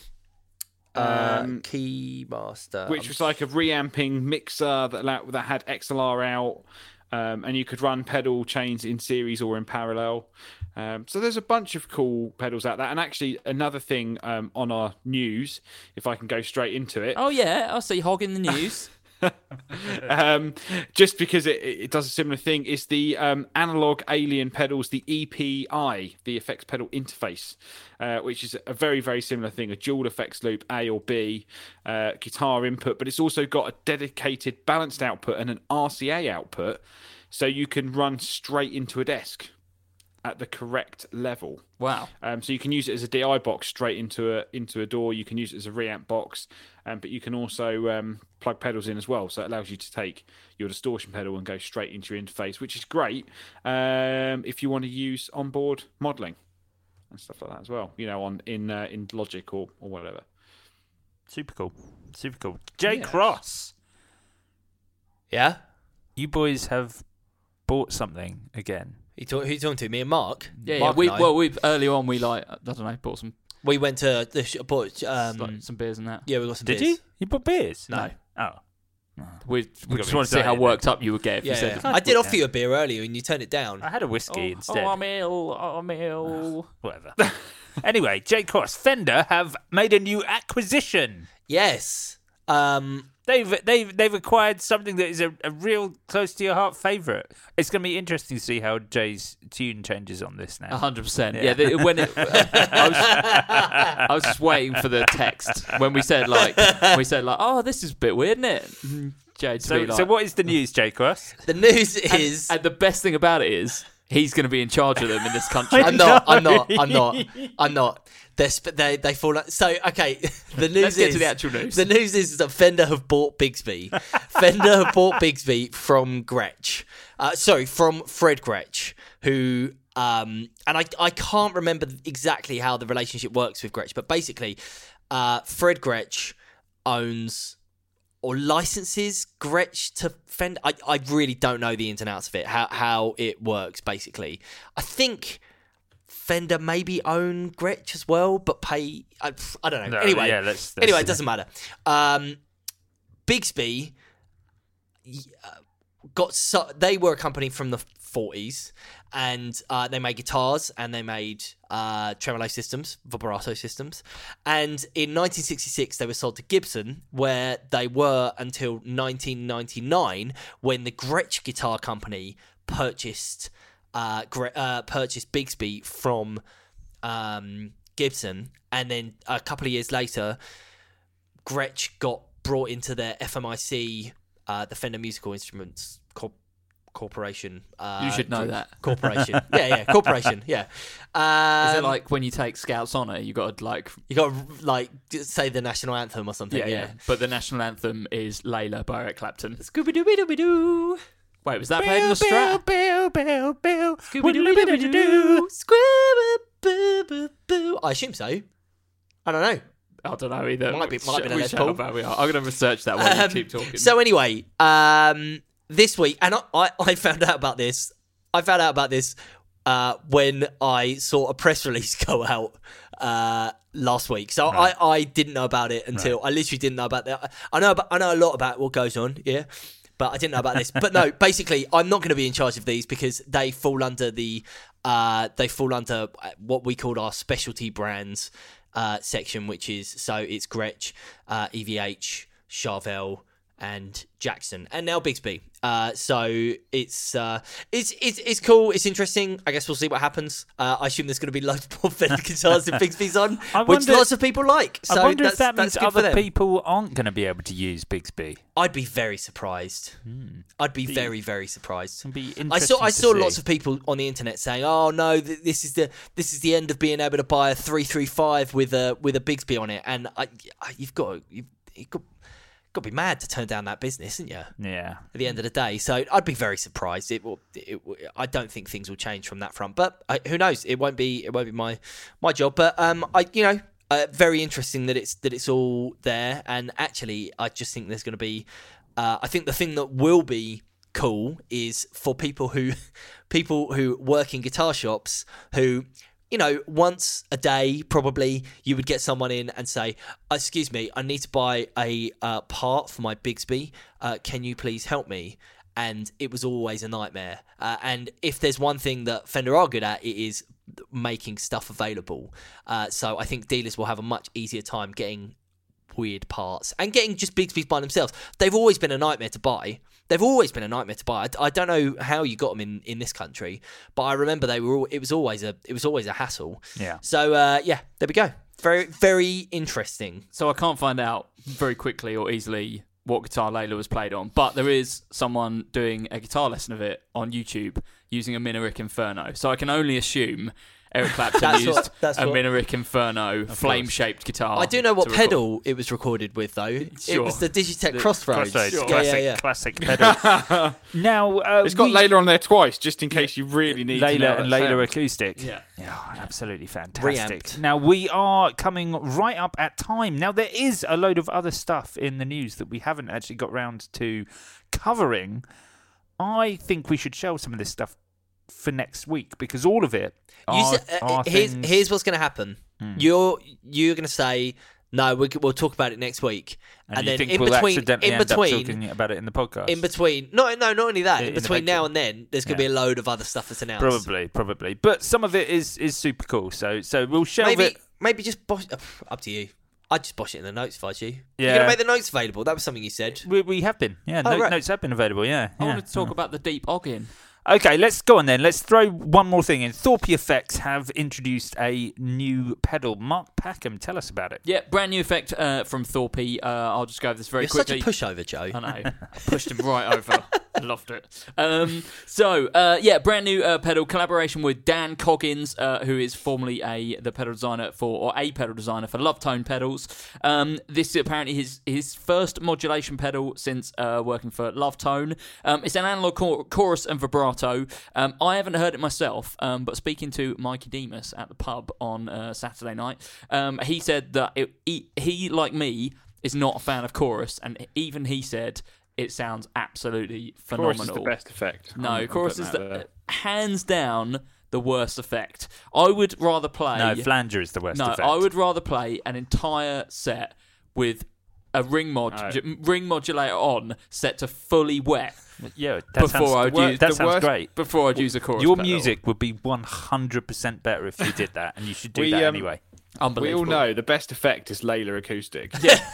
Uh, Um, Keymaster. which was like a reamping mixer that allowed, that had X L R out, um, and you could run pedal chains in series or in parallel. Um, so there's a bunch of cool pedals out there. And actually, another thing um, on our news, if I can go straight into it, Oh yeah, I see Hog in the news. um, just because it, it does a similar thing, is the um, analog alien pedals, the E P I, the effects pedal interface, uh, which is a very, very similar thing, a dual effects loop, A or B, uh, guitar input, but it's also got a dedicated balanced output and an R C A output, so you can run straight into a desk at the correct level. Wow. Um, so you can use it as a D I box straight into a into a door. You can use it as a reamp box, um, but you can also um, plug pedals in as well. So it allows you to take your distortion pedal and go straight into your interface, which is great um, if you want to use onboard modelling and stuff like that as well. You know, on in uh, in Logic or or whatever. Super cool. Super cool. Jay Yeah. Cross, Yeah? you boys have bought something again. Who talk, who you talking to? Me and Mark? Yeah, yeah. Mark We and I, well, we earlier on we like I don't know bought some we went to the sh- bought, um, like, some beers and that. yeah, we got some Did beers. you? You bought beers? No. Oh. We, we got just me want to see how excited worked up you would get if Yeah, you said. yeah. I did offer you a beer earlier and you turned it down. I had a whiskey Oh, instead. oh, I'm ill. Oh, I'm ill. Whatever. Anyway, Jay Cross, Fender have made a new acquisition. Yes. Um, They've they've they've acquired something that is a, a real close to your heart favourite. It's going to be interesting to see how Jay's tune changes on this A now. hundred percent. Yeah. Yeah. The, when it, I was, I was just waiting for the text when we said like we said like, oh, this is a bit weird, isn't it? Jay to So, be like, so what is the news, Jay Cross? the news is... and the best thing about it is he's going to be in charge of them in this country. I'm not, I'm not, I'm not, I'm not. They're sp- they they fall out. So okay, the news Let's get is to the actual news. The news is that Fender have bought Bigsby. Fender have bought Bigsby from Gretsch. Uh, sorry, from Fred Gretsch, who um, and I I can't remember exactly how the relationship works with Gretsch, but basically, uh, Fred Gretsch owns or licenses Gretsch to Fender. I I really don't know the ins and outs of it, how how it works basically. I think Fender maybe own Gretsch as well, but pay. I, I don't know. No, anyway, yeah, let's- let's- anyway, it doesn't matter. Um, Bigsby uh, got so, they were a company from the forties, and uh, they made guitars and they made uh, tremolo systems, vibrato systems. And in nineteen sixty-six, they were sold to Gibson, where they were until nineteen ninety-nine, when the Gretsch Guitar Company purchased. Uh, Gre- uh, purchased Bigsby from um, Gibson, and then a couple of years later, Gretsch got brought into their F M I C, uh, the Fender Musical Instruments Corp- Corporation. Uh, You should know group- that. Corporation. yeah, yeah, corporation. Yeah. Um, Is it like when you take Scouts Honour, you got to like you got to like say the national anthem or something? yeah, Yeah. yeah. But the national anthem is Layla by Eric Clapton. Scooby Dooby Dooby Doo. Wait, was that played in the Strat? Bill, Bill, Bill. Scooby Dooby Dooby Doo. Scooby Boo Boo Boo. I assume so. I don't know. I don't know either. Might be- might be the we Les shut Paul. up how we are. I'm going to research that while you Um, keep talking. So anyway, um, this week, and I, I, I found out about this. I found out about this uh, when I saw a press release go out uh, last week. So right. I, I didn't know about it until right. I literally didn't know about that. I know about, I know a lot about what goes on, yeah, but I didn't know about this. But no, basically, I'm not going to be in charge of these because they fall under the uh, they fall under what we call our specialty brands uh, section, which is so it's Gretsch, uh, E V H, Charvel, and Jackson, and now Bigsby. Uh, so it's uh, it's it's it's cool. It's interesting. I guess we'll see what happens. Uh, I assume there's going to be loads more Fender guitars than Bigsby's on, I which wonder, lots of people like. So I wonder that's, if that means that's good for other them. people aren't going to be able to use Bigsby. I'd be very surprised. Hmm. I'd be very very surprised. It'd be I saw I interesting to saw see. lots of people on the internet saying, "Oh no, th- this is the this is the end of being able to buy a three three five with a with a Bigsby on it." And I, I you've got to, you've, you've got. Got to be mad to turn down that business, isn't you? Yeah. At the end of the day, so I'd be very surprised. It will. It, I don't think things will change from that front, but I, who knows? It won't be. It won't be my my job. But um, I you know, uh, very interesting that it's that it's all there. And actually, I just think there's going to be. Uh, I think the thing that will be cool is for people who people who work in guitar shops who. You know, once a day, probably, you would get someone in and say, excuse me, I need to buy a uh, part for my Bigsby. Uh, can you please help me? And it was always a nightmare. Uh, and if there's one thing that Fender are good at, it is making stuff available. Uh, so I think dealers will have a much easier time getting weird parts and getting just Bigsby's by themselves. They've always been a nightmare to buy. They've always been a nightmare to buy. I, I don't know how you got them in, in this country, but I remember they were. All, it was always a. It was always a hassle. Yeah. So uh, yeah, there we go. Very very interesting. So I can't find out very quickly or easily what guitar Layla was played on, but there is someone doing a guitar lesson of it on YouTube using a Minaric Inferno. So I can only assume Eric Clapton That's used what- that's a what- Minaric Inferno flame-shaped guitar. I do know what to record. pedal it was recorded with though. It Sure. was the Digitech The Crossroads. Crossroads, Yeah, classic, yeah, yeah. classic pedal. now uh, It's got we, Layla on there twice, just in case you really need to know Layla and that Layla sound. acoustic. Yeah. Oh, absolutely fantastic. Reamped. Now we are coming right up at time. Now there is a load of other stuff in the news that we haven't actually got round to covering. I think we should shelve some of this stuff for next week because all of it You are, said, uh, are here's things- here's what's going to happen. You're you're going to say no. We, we'll talk about it next week, and, and, you then think in we'll between, accidentally in end between, up talking about it in the podcast. in between, no, no, not only that. In- In, in the between now Patreon. and then, there's going to Yeah. be a load of other stuff that's announced. Probably, probably, but some of it is is super cool. So so we'll shelve Maybe it. maybe just bosh, uh, up to you. I'd just bosh it in the notes if I was you. Yeah. You're going to make the notes available. That was something you said. We, we have been, yeah. Oh, no, right. Notes have been available, yeah. I yeah. wanted to talk about the Deep Oggin. Okay, let's go on then. Let's throw one more thing in. Thorpe Effects have introduced a new pedal. Mark Packham, tell us about it. Yeah, brand new effect uh, from Thorpe. Uh, I'll just go over this very You're quickly. such a pushover, Joe. I know. I pushed him right over. I loved it. Um, so, uh, yeah, brand new uh, pedal collaboration with Dan Coggins, uh, who is formerly a the pedal designer for, or a pedal designer for Love Tone pedals. Um, this is apparently his his first modulation pedal since uh, working for Love Tone. Um, it's an analog chor- chorus and vibrato. Um, I haven't heard it myself, um, but speaking to Mikey Demas at the pub on uh, Saturday night, um, he said that it, he, he, like me, is not a fan of chorus, and even he said it sounds absolutely phenomenal. Chorus is the best effect. No, I'm- I'm chorus putting is that the, there. hands down the worst effect. I would rather play. No, Flanger is the worst No, effect. I would rather play an entire set with a ring mod No. j- ring modulator on, set to fully wet Yeah, that before sounds, I'd wor- use that the sounds worst- great. before I'd use a chorus. Your pedal. music would be one hundred percent better if you did that, and you should do We, that um, anyway. We Unbelievable. all know the best effect is Layla acoustic.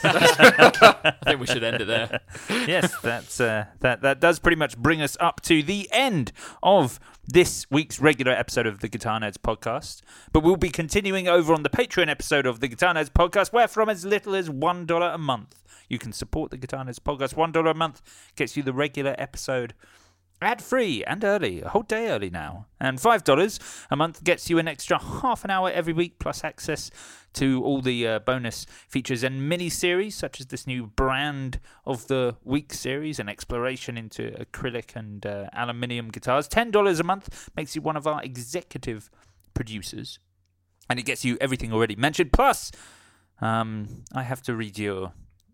I think we should end it there. Yes, that's uh, that. That does pretty much bring us up to the end of this week's regular episode of the Guitar Nerds podcast. But we'll be continuing over on the Patreon episode of the Guitar Nerds podcast, where from as little as one dollar a month you can support the Guitar Nerds podcast. One dollar a month gets you the regular episode ad-free and early, a whole day early now. And five dollars a month gets you an extra half an hour every week, plus access to all the uh, bonus features and mini-series, such as this new brand of the week series, an exploration into acrylic and uh, aluminium guitars. ten dollars a month makes you one of our executive producers, and it gets you everything already mentioned. Plus, um, I have to read your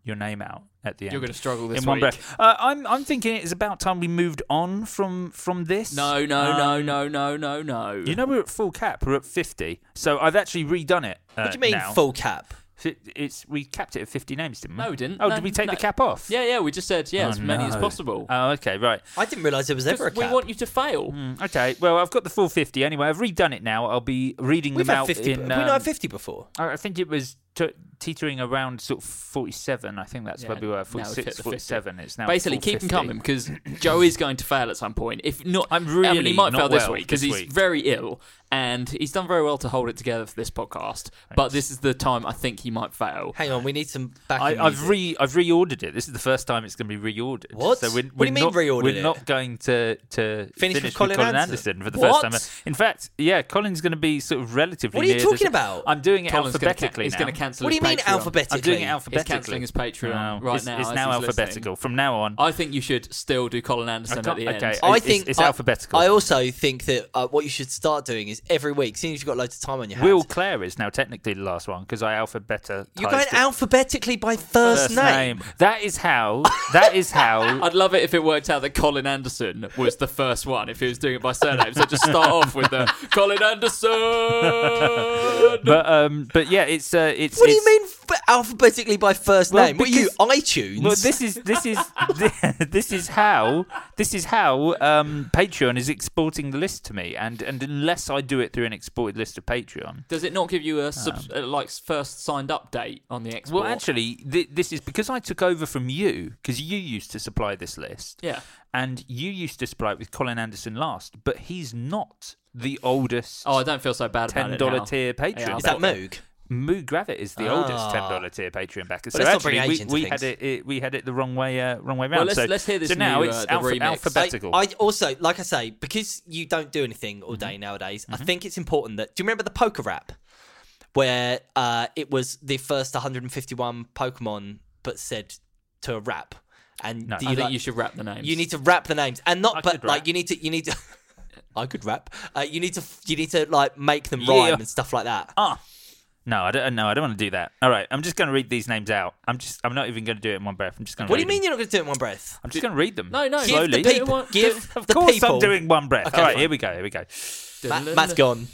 your name out at the end. You're going to struggle this in one week. breath. Uh, I'm I'm thinking it's about time we moved on from from this. No, no, Um, no, no, no, no, no. You know we're at full cap. We're at fifty. So I've actually redone it. Uh, What do you mean now. full cap? It- It's we capped it at fifty names, didn't we? No, we didn't. Oh, No, did we take no. the cap off? Yeah, yeah. We just said yeah, Oh, as many as no. possible. Oh, okay, right. I didn't realise there was ever a Because we cap. want you to fail. Mm, okay, well, I've got the full fifty anyway. I've redone it now. I'll be reading We've them had out fifty. in. Have we um, not had fifty before? I I think it was t- teetering around sort of forty-seven. I think that's Yeah, where we were. now we've hit forty-six, the fifty. forty-seven. It's now Basically, full keep them fifty. coming because Joe is going to fail at some point. If not, I'm I mean, he really might not fail this well week because this he's week. very ill and he's done very well to hold it together for this podcast. But this is the time I think he might fail. Hang on, we need some backing I, I've music. re I've reordered it. This is the first time it's going to be reordered. What? So we're, What do we're you mean not, reordered We're it? not going to to Finish with with Colin Colin Anderson? Anderson for the What? first time. In fact, yeah, Colin's going to be sort of relatively. What are you near talking the- about? I'm doing it Colin's gonna ca- alphabetically he's now. going to cancel What do his you mean Patreon. alphabetically? I'm doing it He's alphabetically. cancelling his Patreon No, right it's, now. It's as now he's alphabetical. listening. From now on, I think you should still do Colin I Anderson can't- at the end. okay, I it's, think it's I, alphabetical. I also think that uh, what you should start doing is every week, seeing as you've got loads of time on your hands. Will Clare is now technically the last one because I alphabetized You're going it. alphabetically by first, First name. name. That is how. That is how. I'd love it if it worked out that Colin Anderson was the first one, if he was doing it by surname. So just start off with the Colin Anderson. But um, but yeah, it's uh, it's. What do you it's- mean f- alphabetically by first Well, name? What are you, because- iTunes? Well, this is this is this is how this is how um, Patreon is exporting the list to me, and and unless I do it through an exported list of Patreon, Does it not give you a sub, uh, like first signed up date on the export? well, actually, th- this is because I took over from you because you used to supply this list, yeah. and you used to supply it with Colin Anderson last, but he's not the oldest Oh, I don't feel so bad about ten it dollar now. tier Patreon. Yeah, is that backer. Moog? Moog Gravit is the oldest Ah. ten dollar tier Patreon backer. Well, So let's not actually, bring we, age into we things. had it, it. We had it the wrong way. Uh, wrong way round. Well, let's- so, let's hear this so now new, it's uh, the alpha- remix. alphabetical. I, I also, like I say, because you don't do anything all day nowadays, I think it's important that. Do you remember the poker rap? Where uh, it was the first one hundred fifty-one Pokemon, but said to a rap. And No, do I you think like- you should wrap the names. You need to rap the names, and not, I but could like rap. you need to, you need to. I could rap. Uh, you need to, you need to like make them Yeah. rhyme and stuff like that. Ah. No, I don't. No, I don't want to do that. All right, I'm just going to read these names out. I'm just. I'm not even going to do it in one breath. I'm just going to. What do you mean you're not going to do it in one breath? I'm just going to read them. No, no. Give slowly. the people, Do it give Of the course, people. I'm doing one breath. Okay, All right, fine. here we go. Here we go. Matt, Matt's gone.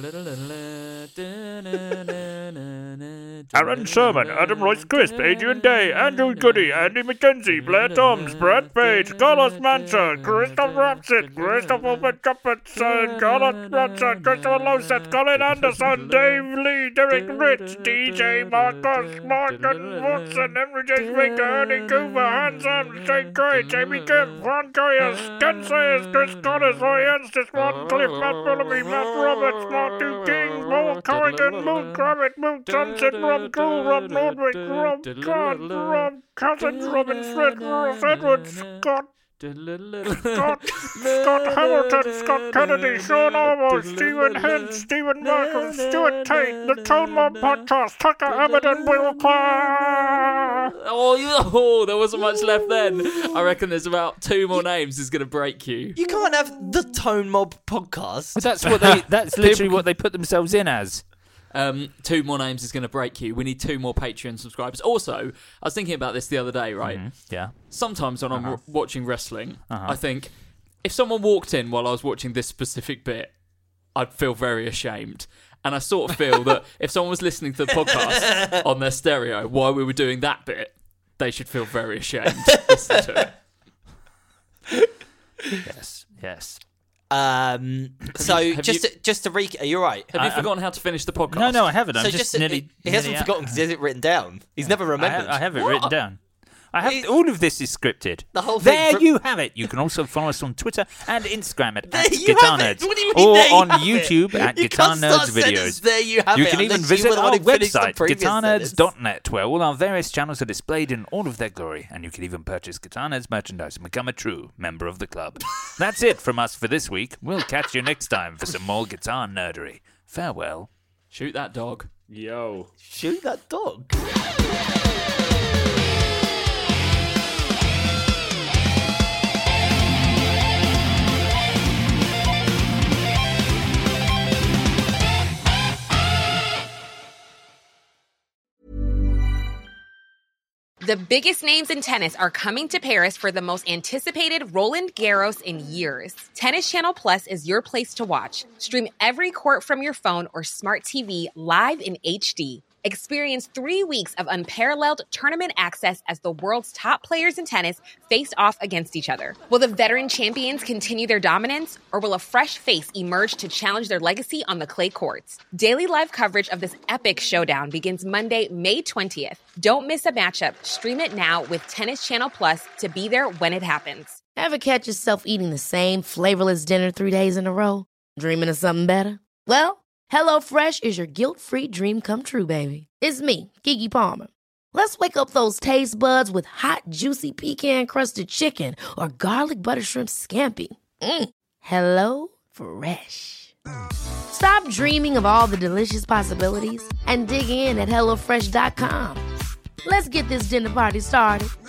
Aaron Sherman, Adam Royce Crisp, Adrian Day, Andrew Goody, Andy McKenzie, Blair Toms, Brad Page, Carlos Mancha, Christoph Rapsit, Christopher McCupperson, Carlos Mancha, Christopher Losett, Colin Anderson, Dave Lee, Derek Ritz, D J Marcus, Morgan Watson, Henry J. Baker, Ernie Cooper, Hans Sam, Shane Gray, Jamie Kemp, Ron Coyers, Ken Sayers, Chris Connors, Roy Enstis, Ron Cliff, Matt Bellamy, Matt Roberts, Martin King, Paul Corrigan, Luke Kravitz, Luke Thompson, Rob Cool, Rob Nordwick, Rob Kahn, Rob Cousins, Robin Smith, Ross Edwards, Scott, Scott, Scott Hamilton, Scott Kennedy, Sean Armour, Stephen Hint, Stephen Michael, Stuart Tate, The Tone Mob Podcast, Tucker Abbott, Will Clark. Oh, you- oh, there wasn't much left then. I reckon there's about two more names is going to break you. You can't have the Tone Mob podcast. That's what they. That's literally what they put themselves in as. Um, two more names is going to break you. We need two more Patreon subscribers. Also, I was thinking about this the other day, right? Yeah. Sometimes when I'm r- watching wrestling, Uh-huh. I think if someone walked in while I was watching this specific bit, I'd feel very ashamed. And I sort of feel that if someone was listening to the podcast on their stereo while we were doing that bit, they should feel very ashamed listening to it. Yes. Yes. Um, so have just you- to, just to recap, are you all right? Have you I- forgotten how to finish the podcast? No, no, I haven't. I'm so just, just nearly. he, he hasn't nearly out. forgotten because he has it written down. He's never I, remembered. ha- I have it What? written down. I have It- all of this is scripted. The whole there thing fr- you have it. You can also follow us on Twitter and Instagram at, There at you Guitar have it. Nerds, What do you mean, or there you on have it? YouTube at You Guitar can't start Nerds sentence, videos. there you have you it, can even unless you visit were the our one who finished the website, previous guitar nerds sentence. dot net, where all our various channels are displayed in all of their glory, and you can even purchase Guitar Nerds merchandise and become a true member of the club. That's it from us for this week. We'll catch you next time for some more guitar nerdery. Farewell. Shoot that dog. Yo. Shoot that dog. The biggest names in tennis are coming to Paris for the most anticipated Roland Garros in years. Tennis Channel Plus is your place to watch. Stream every court from your phone or smart T V live in H D. Experience three weeks of unparalleled tournament access as the world's top players in tennis face off against each other. Will the veteran champions continue their dominance, or will a fresh face emerge to challenge their legacy on the clay courts? Daily live coverage of this epic showdown begins Monday, May twentieth. Don't miss a matchup. Stream it now with Tennis Channel Plus to be there when it happens. Ever catch yourself eating the same flavorless dinner three days in a row? Dreaming of something better? Well, HelloFresh is your guilt-free dream come true, baby. It's me, Keke Palmer. Let's wake up those taste buds with hot, juicy pecan-crusted chicken or garlic butter shrimp scampi. Mm. Hello Fresh. Stop dreaming of all the delicious possibilities and dig in at hello fresh dot com. Let's get this dinner party started.